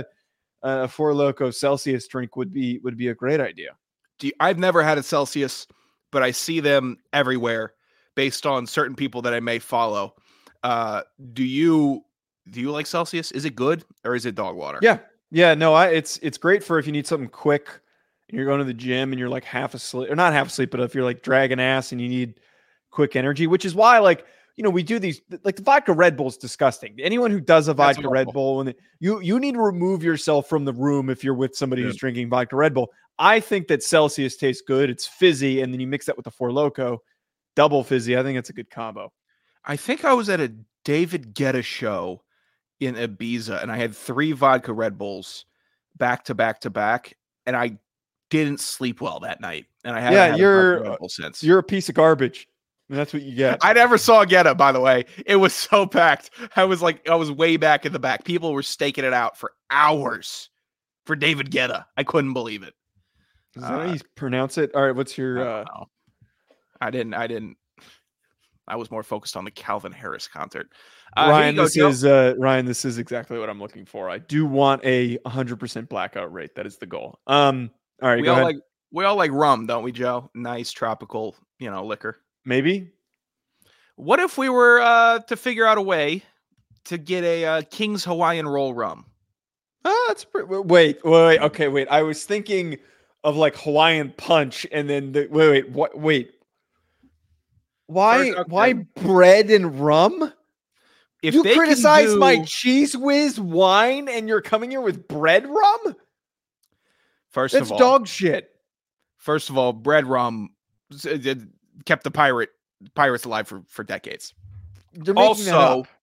B: a Four Loko Celsius drink would be would be a great idea.
C: Do you, I've never had a Celsius, but I see them everywhere based on certain people that I may follow. Uh, do you do you like Celsius? Is it good or is it dog water?
B: Yeah, yeah. No, I it's it's great for if you need something quick. And you're going to the gym and you're like half asleep, or not half asleep, but if you're like dragging ass and you need quick energy, which is why like. You know, we do these like the vodka Red Bull is disgusting. Anyone who does a
C: That's
B: vodka Red
C: awful.
B: Bull, and you you need to remove yourself from the room if you're with somebody
C: Yeah.
B: who's drinking vodka Red Bull. I think that Celsius tastes good. It's fizzy, and then you mix that with the Four Loko, double fizzy. I think it's a good combo.
C: I think I was at a David Guetta show in Ibiza, and I had three vodka Red Bulls back to back to back, and I didn't sleep well that night. And I haven't
B: Yeah,
C: had a
B: you're-
C: vodka Red Bull since.
B: You're a piece of garbage, and that's what you get.
C: I never saw Guetta, by the way. It was so packed. I was like, I was way back in the back. People were staking it out for hours for David Guetta. I couldn't believe it.
B: Is that how you pronounce it? All right, what's
C: I,
B: your?
C: don't
B: Uh,
C: know. I didn't. I didn't. I was more focused on the Calvin Harris concert. Uh, here
B: Ryan,
C: you go,
B: this
C: Joe.
B: is uh, Ryan. This is exactly what I'm looking for. I do want a one hundred percent blackout rate. That is the goal. Um. All right,
C: we
B: go
C: all
B: ahead.
C: like we all like rum, don't we, Joe? Nice tropical, you know, liquor.
B: Maybe.
C: What if we were uh, to figure out a way to get a uh, King's Hawaiian Roll rum?
B: Oh, that's pretty, wait, wait, wait. Okay, wait. I was thinking of like Hawaiian Punch, and then the, wait, wait, what? Wait. Why?
C: First, okay.
B: Why bread and rum?
C: If
B: you
C: they can
B: criticize my
C: do-
B: cheese whiz wine, and you're coming here with bread rum?
C: first
B: That's
C: of all,
B: dog shit.
C: first of all, bread rum s- uh, did- kept the pirate pirates alive for, for decades.
B: You're making that
C: Also,
B: up.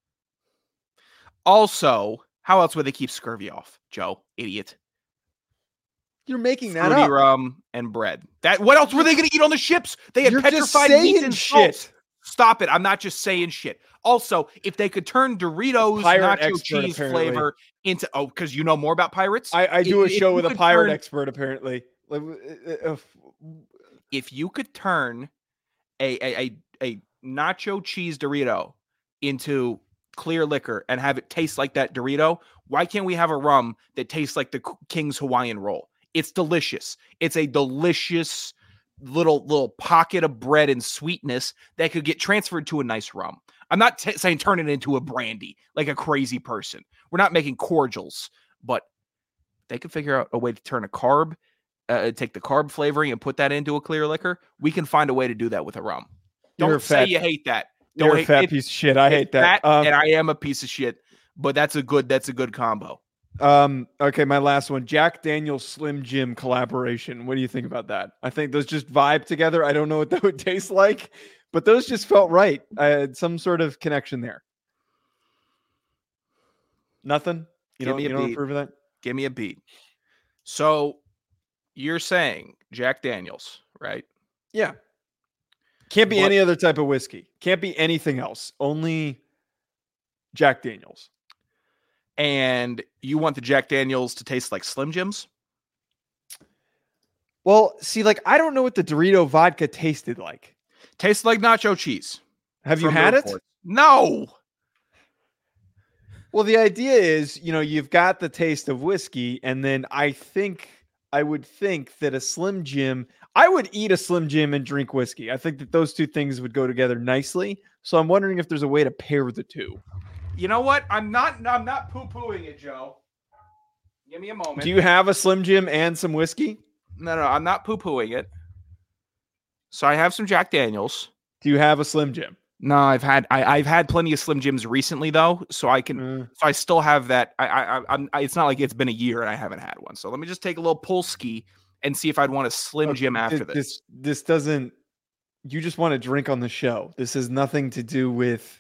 C: also, how else would they keep scurvy off, Joe? Idiot.
B: You're making that
C: Fruity
B: up.
C: rum and bread. That what else were they going to eat on the ships? They had
B: You're just
C: petrified meat
B: saying
C: and
B: shit.
C: salt. Stop it! I'm not just saying shit. Also, if they could turn Doritos
B: Pirate
C: nacho
B: expert,
C: cheese
B: apparently.
C: flavor into oh, because you know more about pirates.
B: I, I do a
C: If- if
B: show
C: you
B: with a
C: could
B: pirate
C: turn-
B: expert, apparently. Like, uh, uh, uh,
C: If you could turn a a, a a nacho cheese Dorito into clear liquor and have it taste like that Dorito, why can't we have a rum that tastes like the King's Hawaiian Roll? It's delicious. It's a delicious little little pocket of bread and sweetness that could get transferred to a nice rum. I'm not t- saying turn it into a brandy like a crazy person. We're not making cordials, but they could figure out a way to turn a carb, uh, take the carb flavoring and put that into a clear liquor. We can find a way to do that with a rum.
B: You're
C: Don't
B: a
C: say
B: fat-
C: you hate that. Don't
B: you're a
C: hate
B: fat
C: it-
B: piece of shit. I
C: it's
B: hate that.
C: fat,
B: Um,
C: and I am a piece of shit, but that's a good that's a good combo.
B: Um, okay, my last one, Jack Daniel's Slim Jim collaboration. What do you think about that? I think those just vibe together. I don't know what that would taste like, but those just felt right. I had some sort of connection there. Nothing? You
C: Give
B: don't,
C: me a
B: you don't
C: beat.
B: approve of that?
C: Give me a beat. So you're saying Jack Daniels, right?
B: Yeah. Can't be
C: But-
B: any other type of whiskey. Can't be anything else. Only Jack Daniels.
C: And you want the Jack Daniels to taste like Slim Jims?
B: Well, see, like, I don't know what the Dorito vodka tasted like.
C: Tastes like nacho cheese.
B: Have you
C: from the
B: had it?
C: reports. No.
B: Well, the idea is, you know, you've got the taste of whiskey, and then I think I would think that a Slim Jim, I would eat a Slim Jim and drink whiskey. I think that those two things would go together nicely. So I'm wondering if there's a way to pair the two.
C: You know what? I'm not I'm not poo-pooing it, Joe. Give me a moment.
B: Do you have a Slim Jim and some whiskey?
C: No, no, I'm not poo-pooing it. So I have some Jack Daniels.
B: Do you have a Slim Jim?
C: No, I've had I, I've had plenty of Slim Jims recently though, so I can
B: Uh,
C: so I still have that. I I I'm I, it's not like it's been a year and I haven't had one. So let me just take a little pull ski and see if I'd want a Slim Jim after
B: this,
C: this.
B: this this doesn't. You just want to drink on the show. This has nothing to do with.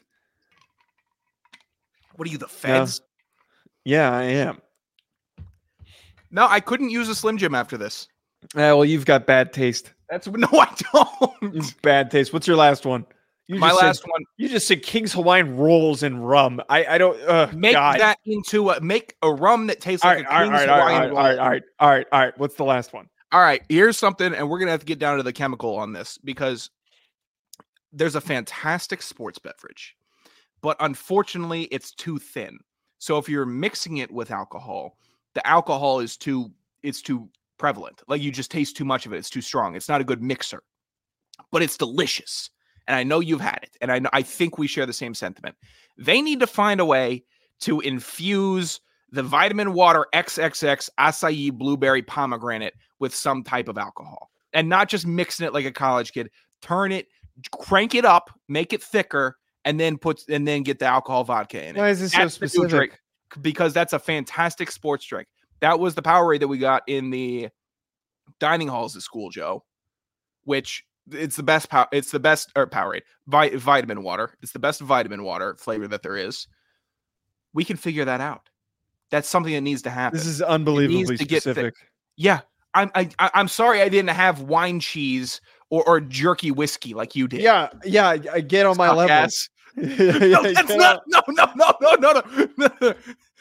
C: What are you, the feds?
B: Yeah, I am.
C: No, I couldn't use a Slim Jim after this.
B: Yeah, well, you've got bad taste.
C: That's no, I don't.
B: You've bad taste. What's your last one? You
C: My
B: just
C: last
B: said,
C: one.
B: You just said King's Hawaiian rolls and rum. I I don't. Uh,
C: Make
B: God.
C: that into a make a rum that tastes
B: All
C: like
B: right,
C: a
B: all right,
C: King's
B: all right,
C: Hawaiian
B: all right, all right,
C: roll.
B: all right, all right, all right. What's the last one?
C: All right, here's something, and we're gonna have to get down to the chemical on this because there's a fantastic sports beverage, but unfortunately, it's too thin. So if you're mixing it with alcohol, the alcohol is too it's too prevalent. Like you just taste too much of it. It's too strong. It's not a good mixer, but it's delicious. And I know you've had it, and I know, I think we share the same sentiment. They need to find a way to infuse the vitamin water triple X acai blueberry pomegranate with some type of alcohol, and not just mixing it like a college kid. Turn it, crank it up, make it thicker, and then put and then get the alcohol vodka in it.
B: Why is this
C: That's
B: so
C: the new
B: specific?
C: drink, because that's a fantastic sports drink. That was the Powerade that we got in the dining halls at school, Joe. Which it's the best power. It's the best or Powerade vi- vitamin water. It's the best vitamin water flavor that there is. We can figure that out. That's something that needs to happen.
B: This is unbelievably
C: to get thick.
B: specific.
C: Yeah, I'm. I, I- I'm sorry I didn't have wine cheese or, or jerky whiskey like you did.
B: Yeah, yeah. I I get on my
C: Suck
B: level.
C: ass.
B: Yeah,
C: No,
B: yeah,
C: that's
B: get
C: not.
B: on-
C: No, no, no, no, no, no.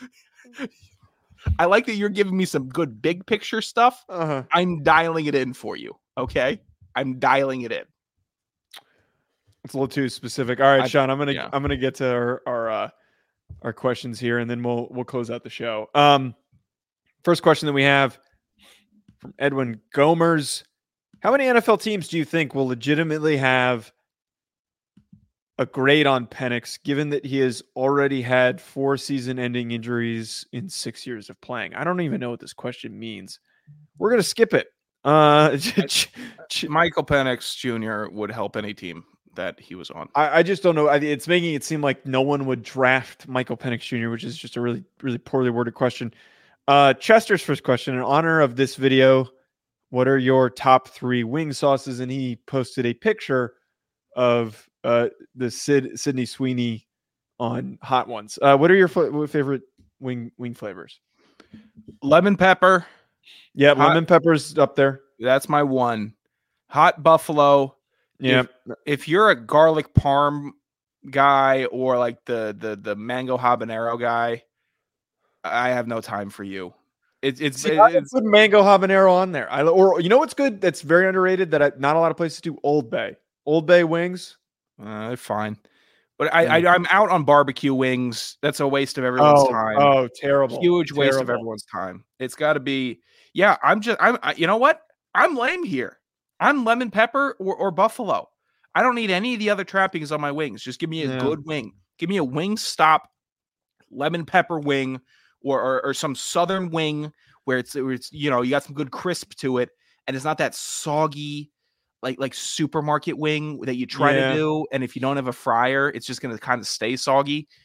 C: I like that you're giving me some good big picture stuff.
B: Uh-huh.
C: I'm dialing it in for you. Okay, I'm dialing it in.
B: It's a little too specific. All right,
C: I-
B: Sean. I'm gonna
C: yeah.
B: I'm gonna get to our our uh, our questions here, and then we'll we'll close out the show. Um, first question that we have from Edwin Gomers: how many N F L teams do you think will legitimately have a grade on Penix, given that he has already had four season-ending injuries in six years of playing? I don't even know what this question means. We're gonna skip it. Uh, ch- ch-
C: Michael Penix Junior would help any team that he was on.
B: I, I just don't know. I, it's making it seem like no one would draft Michael Penix Junior, which is just a really, really poorly worded question. Uh, Chester's first question: in honor of this video, what are your top three wing sauces? And he posted a picture of uh, the Sid Sydney Sweeney on Hot Ones. Uh, what are your fl- favorite wing wing flavors?
C: Lemon pepper.
B: Yeah,
C: Hot-
B: lemon pepper's up there.
C: That's my one. Hot buffalo.
B: Yeah,
C: If you're a garlic parm guy or like the the the mango habanero guy, I have no time for you. It's it's,
B: See, I
C: it's
B: put mango habanero on there. I or you know what's good? That's very underrated. That I, not a lot of places do. Old Bay, Old Bay wings.
C: uh, they're fine. But I, I I'm out on barbecue wings. That's a waste of everyone's
B: Oh,
C: time.
B: oh, terrible!
C: Huge waste of
B: Terrible.
C: everyone's time. It's got to be. Yeah, I'm just. I'm. I, you know what? I'm lame here. I'm lemon pepper or, or buffalo. I don't need any of the other trappings on my wings. Just give me a
B: Yeah.
C: good wing. Give me a wing stop, lemon pepper wing, or, or or some southern wing where it's where it's you know you got some good crisp to it, and it's not that soggy like like supermarket wing that you try
B: Yeah.
C: to do. And if you don't have a fryer, it's just gonna kind of stay soggy.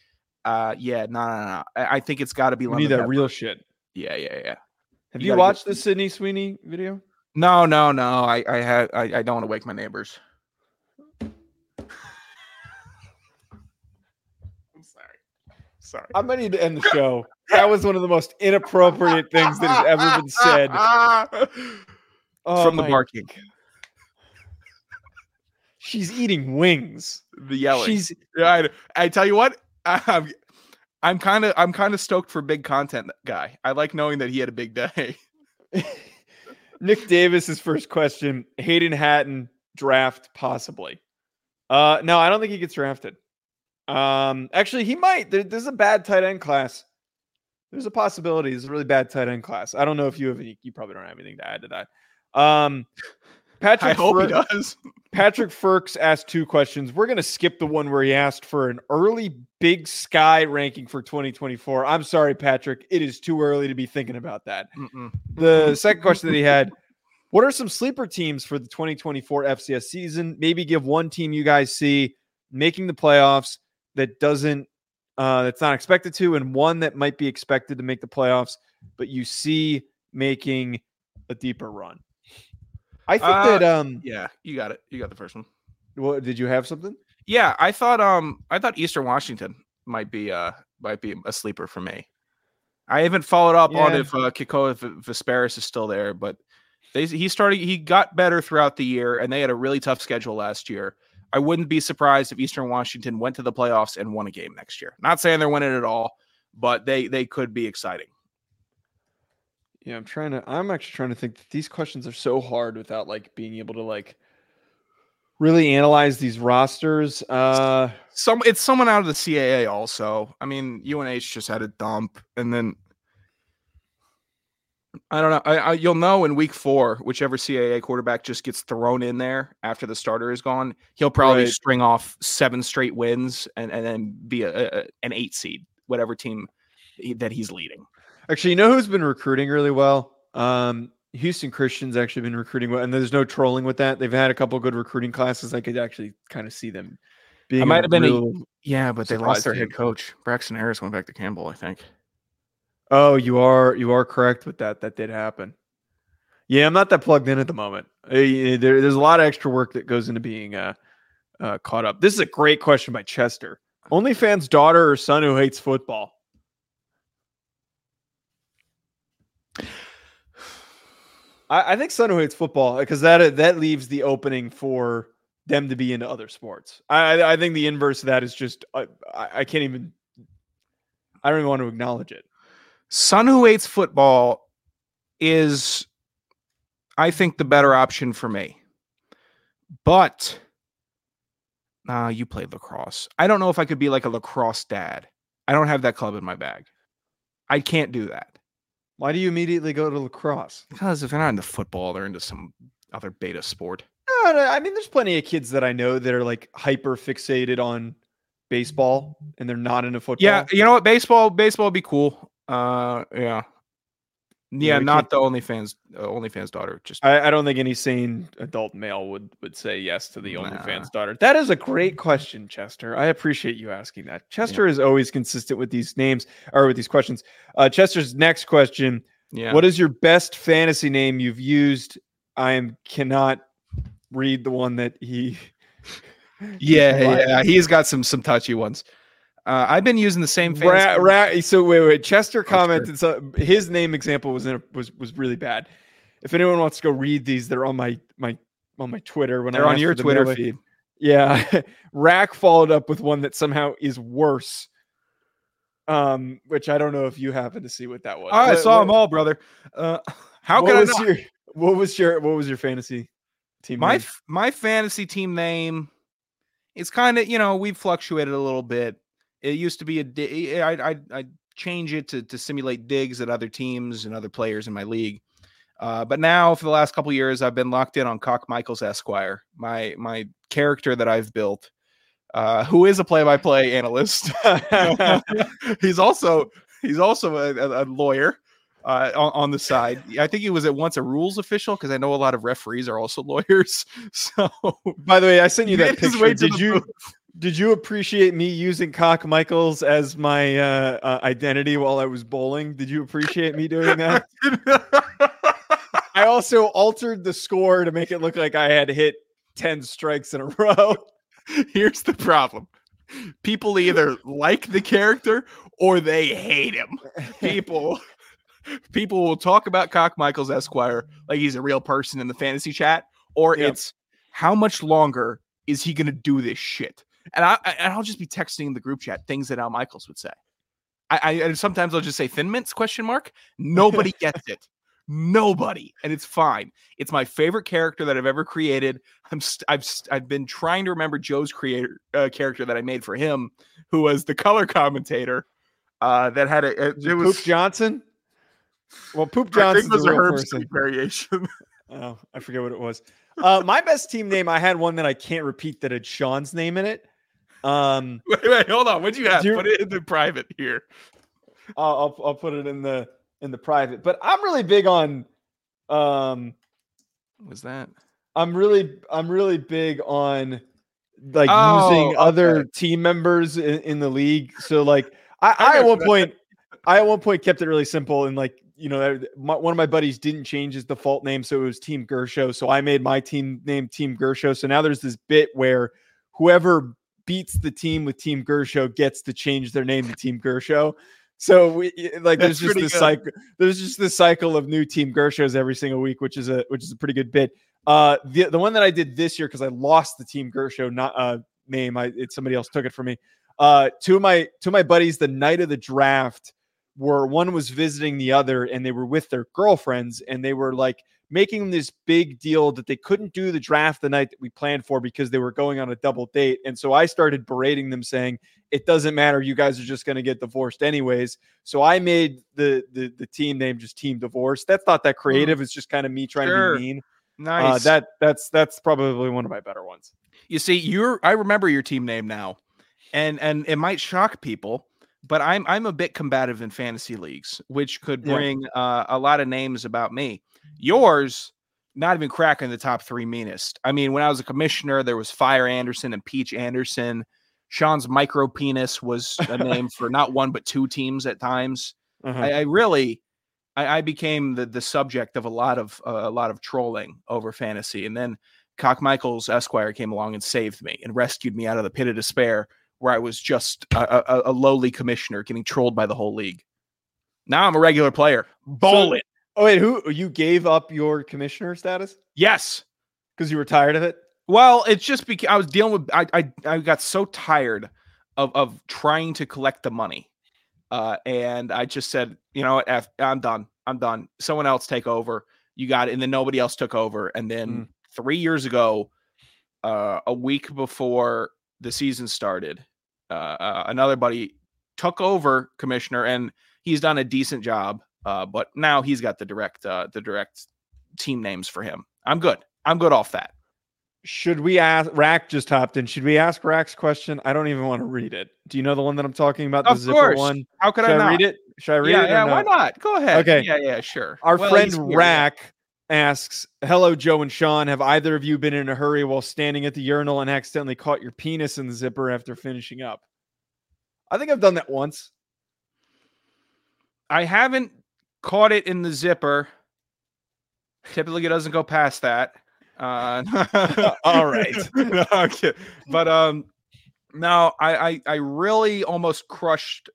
C: Uh, yeah, no, no, no. I, I think it's got to be.
B: We need that pepper. Real shit.
C: Yeah, yeah, yeah.
B: Have you, you watched get... the Sydney Sweeney video?
C: No, no, no. I, I had, I, I don't want to wake my neighbors. I'm sorry. Sorry.
B: I'm gonna need to end the show. That was one of the most inappropriate things that has ever been said.
C: Oh, from the barking.
B: She's eating wings.
C: The yelling.
B: She's.
C: I, I tell you what. I'm, I'm kind of, I'm kind of stoked for big content guy. I like knowing that he had a big day.
B: Nick Davis's first question: Hayden Hatton draft possibly? Uh, no, I don't think he gets drafted. Um, actually, he might. There, there's a bad tight end class. There's a possibility. There's a really bad tight end class. I don't know if you have any. You probably don't have anything to add to that. Um, Patrick.
C: I hope
B: Fur-
C: he does.
B: Patrick Firks asked two questions. We're going to skip the one where he asked for an early Big Sky ranking for twenty twenty-four. I'm sorry, Patrick. It is too early to be thinking about that. Mm-mm. The second question that he had, what are some sleeper teams for the twenty twenty-four F C S season? Maybe give one team you guys see making the playoffs that doesn't, uh, that's not expected to, and one that might be expected to make the playoffs, but you see making a deeper run. I think uh, that um
C: yeah, you got it. You got the first one.
B: What did you have something?
C: Yeah, I thought um I thought Eastern Washington might be uh might be a sleeper for me. I haven't followed up yeah. on if uh, Kekoa Vesperis is still there, but they he started he got better throughout the year, and they had a really tough schedule last year. I wouldn't be surprised if Eastern Washington went to the playoffs and won a game next year. Not saying they're winning at all, but they they could be exciting.
B: Yeah, I'm trying to, I'm actually trying to think that these questions are so hard without like being able to like really analyze these rosters. Uh,
C: Some it's someone out of the C A A also. I mean, U N H just had a dump, and then I don't know. I, I you'll know in week four, whichever C A A quarterback just gets thrown in there after the starter is gone, he'll probably right. string off seven straight wins and, and then be a, a, an eight seed, whatever team he, that he's leading.
B: Actually, you know who's been recruiting really well? Um, Houston Christian's actually been recruiting well, and there's no trolling with that. They've had a couple of good recruiting classes. I could actually kind of see them being.
C: I might have been a, yeah, but they lost their team. Head coach. Braxton Harris went back to Campbell, I think.
B: Oh, you are you are correct with that. That did happen. Yeah, I'm not that plugged in at the moment. There, there's a lot of extra work that goes into being uh, uh, caught up. This is a great question by Chester. OnlyFans daughter or son who hates football? I, I think son who hates football because that that leaves the opening for them to be into other sports. I I think the inverse of that is just I, I can't even. I don't even want to acknowledge it.
C: Son who hates football is, I think, the better option for me. But uh, you played lacrosse. I don't know if I could be like a lacrosse dad. I don't have that club in my bag. I can't do that.
B: Why do you immediately go to lacrosse?
C: Because if they're not into football, they're into some other beta sport.
B: No, no, I mean, there's plenty of kids that I know that are like hyper fixated on baseball and they're not into football.
C: Yeah, you know what? Baseball, baseball would be cool. Uh, yeah, yeah, yeah not the OnlyFans, uh, OnlyFans daughter. Just
B: I, I don't think any sane adult male would would say yes to the nah. OnlyFans daughter. That is a great question, Chester. I appreciate you asking that. Chester yeah. is always consistent with these names or with these questions. Uh, Chester's next question: yeah. What is your best fantasy name you've used? I am cannot read the one that he.
C: yeah, yeah, he's got some some touchy ones. Uh, I've been using the same
B: fantasy. Ra- ra- so wait, wait. Chester commented. So his name example was in a, was was really bad. If anyone wants to go read these, they're on my my on my Twitter. When
C: they're
B: I
C: on your Twitter mail, feed.
B: Yeah, Rack followed up with one that somehow is worse. Um, which I don't know if you happen to see what that was.
C: Oh, I
B: what,
C: saw
B: what,
C: them all, brother. Uh, how
B: what
C: could
B: was
C: I not?
B: Your, what was your what was your fantasy team?
C: My
B: name?
C: my fantasy team name. It's kind of, you know, we've fluctuated a little bit. It used to be a I I I change it to to simulate digs at other teams and other players in my league. Uh, but now for the last couple of years, I've been locked in on Cock Michaels Esquire, my my character that I've built, uh, who is a play-by-play analyst. he's also he's also a, a lawyer uh, on, on the side. I think he was at once a rules official because I know a lot of referees are also lawyers. So,
B: by the way, I sent you that picture. Did you? Did you appreciate me using Cock Michaels as my uh, uh, identity while I was bowling? Did you appreciate me doing that? I also altered the score to make it look like I had hit ten strikes in a row.
C: Here's the problem. People either like the character or they hate him. People people will talk about Cock Michaels Esquire like he's a real person in the fantasy chat, or yep. it's how much longer is he going to do this shit? And, I, and I'll just be texting in the group chat things that Al Michaels would say. I, I and sometimes I'll just say Thin Mints question mark. Nobody gets it. Nobody, and it's fine. It's my favorite character that I've ever created. I'm st- I've st- I've been trying to remember Joe's creator uh, character that I made for him, who was the color commentator. Uh, that had a it, it was
B: Poop Johnson. Well, Poop Johnson's
C: I think
B: a real
C: a
B: person.
C: Variation.
B: Oh, I forget what it was. Uh, my best team name. I had one that I can't repeat that had Sean's name in it. Um,
C: wait, wait, hold on. What'd you have?
B: You,
C: put it in the private here.
B: I'll, I'll I'll put it in the in the private. But I'm really big on. Um,
C: what was that?
B: I'm really I'm really big on like
C: oh,
B: using
C: okay.
B: other team members in, in the league. So like I, I at one point I at one point kept it really simple and like you know my, one of my buddies didn't change his default name, so it was Team Gershow. So I made my team name Team Gershow. So now there's this bit where whoever beats the team with Team Gershow gets to change their name to Team Gershow. So we like
C: That's
B: there's just this good. cycle. There's just this cycle of new Team Gershows every single week, which is a which is a pretty good bit. Uh, the the one that I did this year because I lost the Team Gershow not uh name. I it, somebody else took it from me. Uh, two of my two of my buddies the night of the draft were one was visiting the other, and they were with their girlfriends, and they were like making this big deal that they couldn't do the draft the night that we planned for because they were going on a double date. And so I started berating them saying, it doesn't matter. You guys are just going to get divorced anyways. So I made the, the, the team name just Team Divorce. That's not that creative. Mm. It's just kind of me trying sure. to be mean.
C: Nice.
B: Uh, that that's, that's probably one of my better ones.
C: You see, you're, I remember your team name now, and, and it might shock people, but I'm, I'm a bit combative in fantasy leagues, which could bring yeah. uh, a lot of names about me. Yours, not even cracking the top three meanest. I mean, when I was a commissioner, there was Fire Anderson and Peach Anderson. Sean's micro penis was a name for not one but two teams at times. Uh-huh. I, I really, I, I became the the subject of a lot of uh, a lot of trolling over fantasy, and then Cock Michaels Esquire came along and saved me and rescued me out of the pit of despair, where I was just a, a, a lowly commissioner getting trolled by the whole league. Now I'm a regular player, bowling.
B: So- Oh, wait, who you gave up your commissioner status?
C: Yes.
B: Because you were tired of it?
C: Well, it's just because I was dealing with, I, I, I got so tired of, of trying to collect the money. Uh, and I just said, you know what, F, I'm done. I'm done. Someone else take over. You got it. And then nobody else took over. And then mm. three years ago, uh, a week before the season started, uh, uh, another buddy took over commissioner, and he's done a decent job. Uh, but now he's got the direct, uh, the direct team names for him. I'm good. I'm good off that.
B: Should we ask? Rack just hopped in. Should we ask Rack's question? I don't even want to read it. Do you know the one that I'm talking about? The
C: of
B: zipper
C: course.
B: one.
C: How could
B: Should
C: I,
B: I
C: not?
B: read it? Should I read
C: yeah,
B: it?
C: Yeah.
B: Or
C: Why not? Go ahead.
B: Okay.
C: Yeah. Yeah. Sure.
B: Our
C: well,
B: friend
C: here,
B: Rack
C: yeah.
B: asks, "Hello, Joe and Sean. Have either of you been in a hurry while standing at the urinal and accidentally caught your penis in the zipper after finishing up?" I think I've done that once.
C: I haven't caught it in the zipper. Typically, it doesn't go past that. Uh,
B: all right.
C: Okay. But um, no, I, I I really almost crushed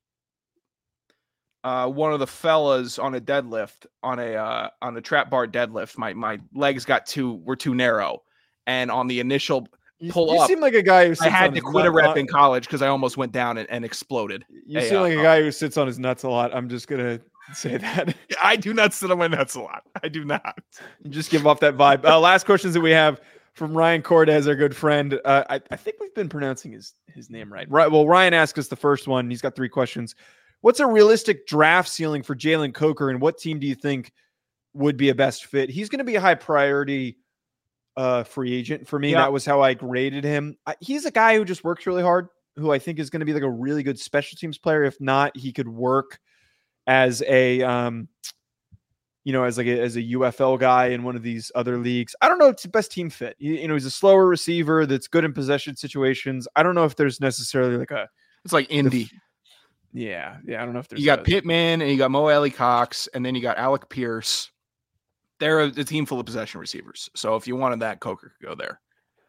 C: uh one of the fellas on a deadlift on a uh on a trap bar deadlift. My my legs got too were too narrow, and on the initial pull
B: you, you
C: up,
B: seem like a guy who sits
C: I had
B: on
C: to
B: his
C: quit a
B: nut-
C: rep in college because I almost went down and, and exploded.
B: You
C: a,
B: seem
C: uh,
B: like a guy who sits on his nuts a lot. I'm just gonna say that.
C: I do not sit on my nuts a lot. I do not.
B: You just give off that vibe. Uh, last questions that we have from Ryan Cortez, our good friend. Uh, I, I think we've been pronouncing his his name right. Right. Well, Ryan asked us the first one. He's got three questions. What's a realistic draft ceiling for Jalen Coker, and what team do you think would be a best fit? He's going to be a high priority uh, free agent for me.
C: Yeah.
B: That was how I graded him. I, he's a guy who just works really hard, who I think is going to be like a really good special teams player. If not, he could work as a um, you know, as like a, as a U F L guy in one of these other leagues. I don't know if it's the best team fit. You, you know, he's a slower receiver that's good in possession situations. I don't know if there's necessarily like a.
C: It's like Indy.
B: The, yeah, yeah. I don't know if there's.
C: You got
B: a,
C: Pittman and you got Mo Alley Cox, and then you got Alec Pierce. They're a, a team full of possession receivers. So if you wanted that, Coker could go there.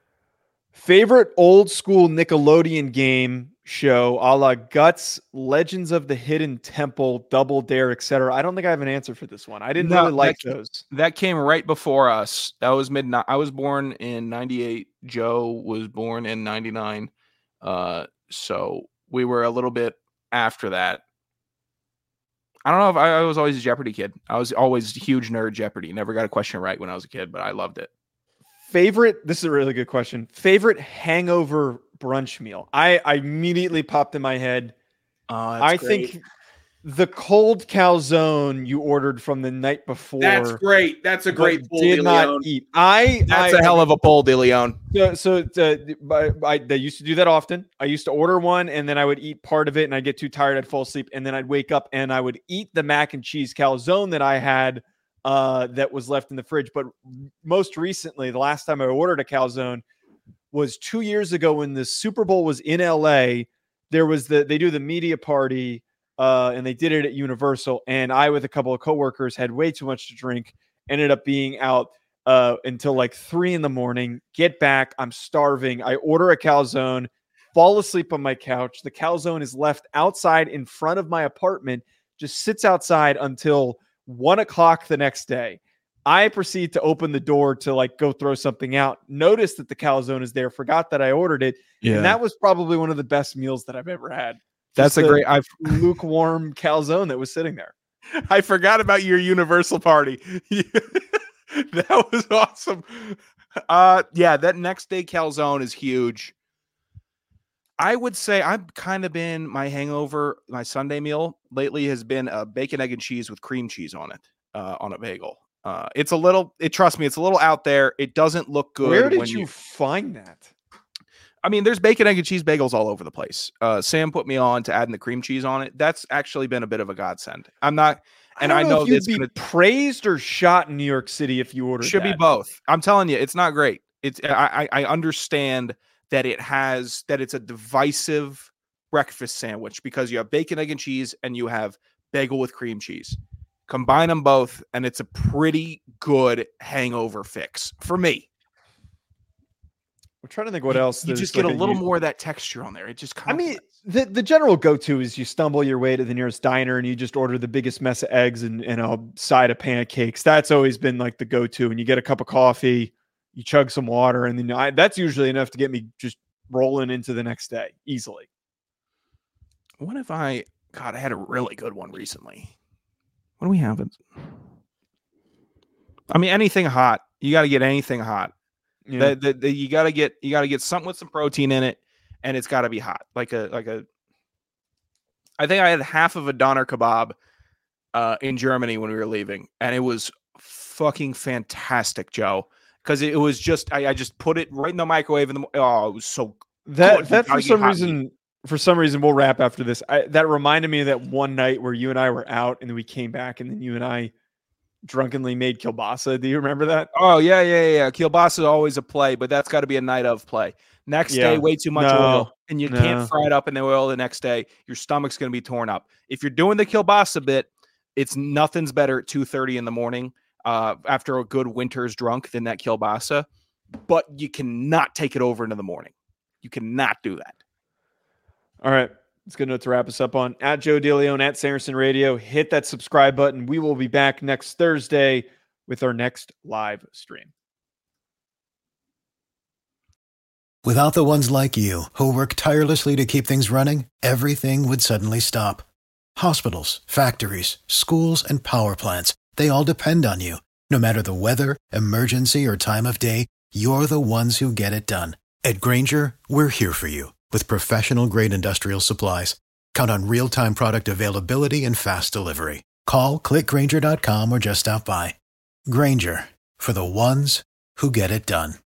B: Favorite old school Nickelodeon game show, a la Guts, Legends of the Hidden Temple, Double Dare, et cetera. I don't think I have an answer for this one. I didn't
C: no,
B: really like
C: that,
B: those.
C: That came right before us. That was midnight. I was born in ninety-eight. Joe was born in ninety-nine. Uh, so we were a little bit after that. I don't know if I, I was always a Jeopardy kid. I was always a huge nerd Jeopardy. Never got a question right when I was a kid, but I loved it.
B: Favorite, this is a really good question. Favorite hangover brunch meal. I, I immediately popped in my head.
C: Uh,
B: I
C: great.
B: think the cold calzone you ordered from the night before.
C: That's great. That's a great
B: pull did not Leon. Eat. I
C: That's
B: I,
C: a hell of a pull, De Leon.
B: So, so uh, I, I, they used to do that often. I used to order one and then I would eat part of it and I'd get too tired. I'd fall asleep and then I'd wake up and I would eat the mac and cheese calzone that I had uh, that was left in the fridge. But most recently, the last time I ordered a calzone was two years ago when the Super Bowl was in L A. There was the, they do the media party uh, and they did it at Universal. And I, with a couple of coworkers, had way too much to drink, ended up being out uh, until like three in the morning, get back. I'm starving. I order a calzone, fall asleep on my couch. The calzone is left outside in front of my apartment, just sits outside until one o'clock the next day. I proceed to open the door to like go throw something out, notice that the calzone is there, forgot that I ordered it. Yeah. And that was probably one of the best meals that I've ever had.
C: That's Just a great I've
B: lukewarm calzone that was sitting there.
C: I forgot about your Universal party. That was awesome. Uh, yeah, that next day calzone is huge. I would say I've kind of been my hangover, my Sunday meal lately has been a bacon, egg, and cheese with cream cheese on it, uh, on a bagel. Uh, it's a little, it trust me, it's a little out there. It doesn't look good.
B: Where did
C: when
B: you, you find that?
C: I mean, there's bacon, egg, and cheese bagels all over the place. Uh, Sam put me on to adding the cream cheese on it. That's actually been a bit of a godsend. I'm not, and I,
B: I know,
C: know
B: if you'd
C: it's
B: be
C: gonna,
B: praised or shot in New York City if you ordered.
C: Should
B: that.
C: be both. I'm telling you, it's not great. It's I I understand that it has that it's a divisive breakfast sandwich because you have bacon, egg, and cheese, and you have bagel with cream cheese. Combine them both, and it's a pretty good hangover fix for me.
B: I'm trying to think what else.
C: You just get like a little a, more of that texture on there. It just
B: I mean, the, the general go-to is you stumble your way to the nearest diner and you just order the biggest mess of eggs and, and a side of pancakes. That's always been like the go-to. And you get a cup of coffee, you chug some water, and then I, that's usually enough to get me just rolling into the next day easily.
C: What if I, God, I had a really good one recently. What do we have? I mean, anything hot. You got to get anything hot. Yeah. The, the, the, you got to get you got to get something with some protein in it, and it's got to be hot. Like a like a. I think I had half of a doner kebab uh, in Germany when we were leaving, and it was fucking fantastic, Joe. Because it was just I, I just put it right in the microwave, and oh, it was so
B: that
C: good.
B: that for some reason. Meat. For some reason, we'll wrap after this. I, that reminded me of that one night where you and I were out, and then we came back, and then you and I drunkenly made kielbasa. Do you remember that?
C: Oh yeah, yeah, yeah. Kielbasa is always a play, but that's got to be a night of play. Next yeah. day, way too much no, oil, and you no. can't fry it up in the oil the next day. Your stomach's going to be torn up. If you're doing the kielbasa bit, it's nothing's better at two thirty in the morning uh, after a good winter's drunk than that kielbasa. But you cannot take it over into the morning. You cannot do that.
B: All right. It's good enough to wrap us up on at Joe DeLeon at Saracen Radio. Hit that subscribe button. We will be back next Thursday with our next live stream.
F: Without the ones like you who work tirelessly to keep things running, everything would suddenly stop. Hospitals, factories, schools, and power plants, they all depend on you. No matter the weather, emergency, or time of day, you're the ones who get it done. At Grainger, we're here for you. With professional-grade industrial supplies, count on real-time product availability and fast delivery. Call, click Grainger dot com, or just stop by. Grainger, for the ones who get it done.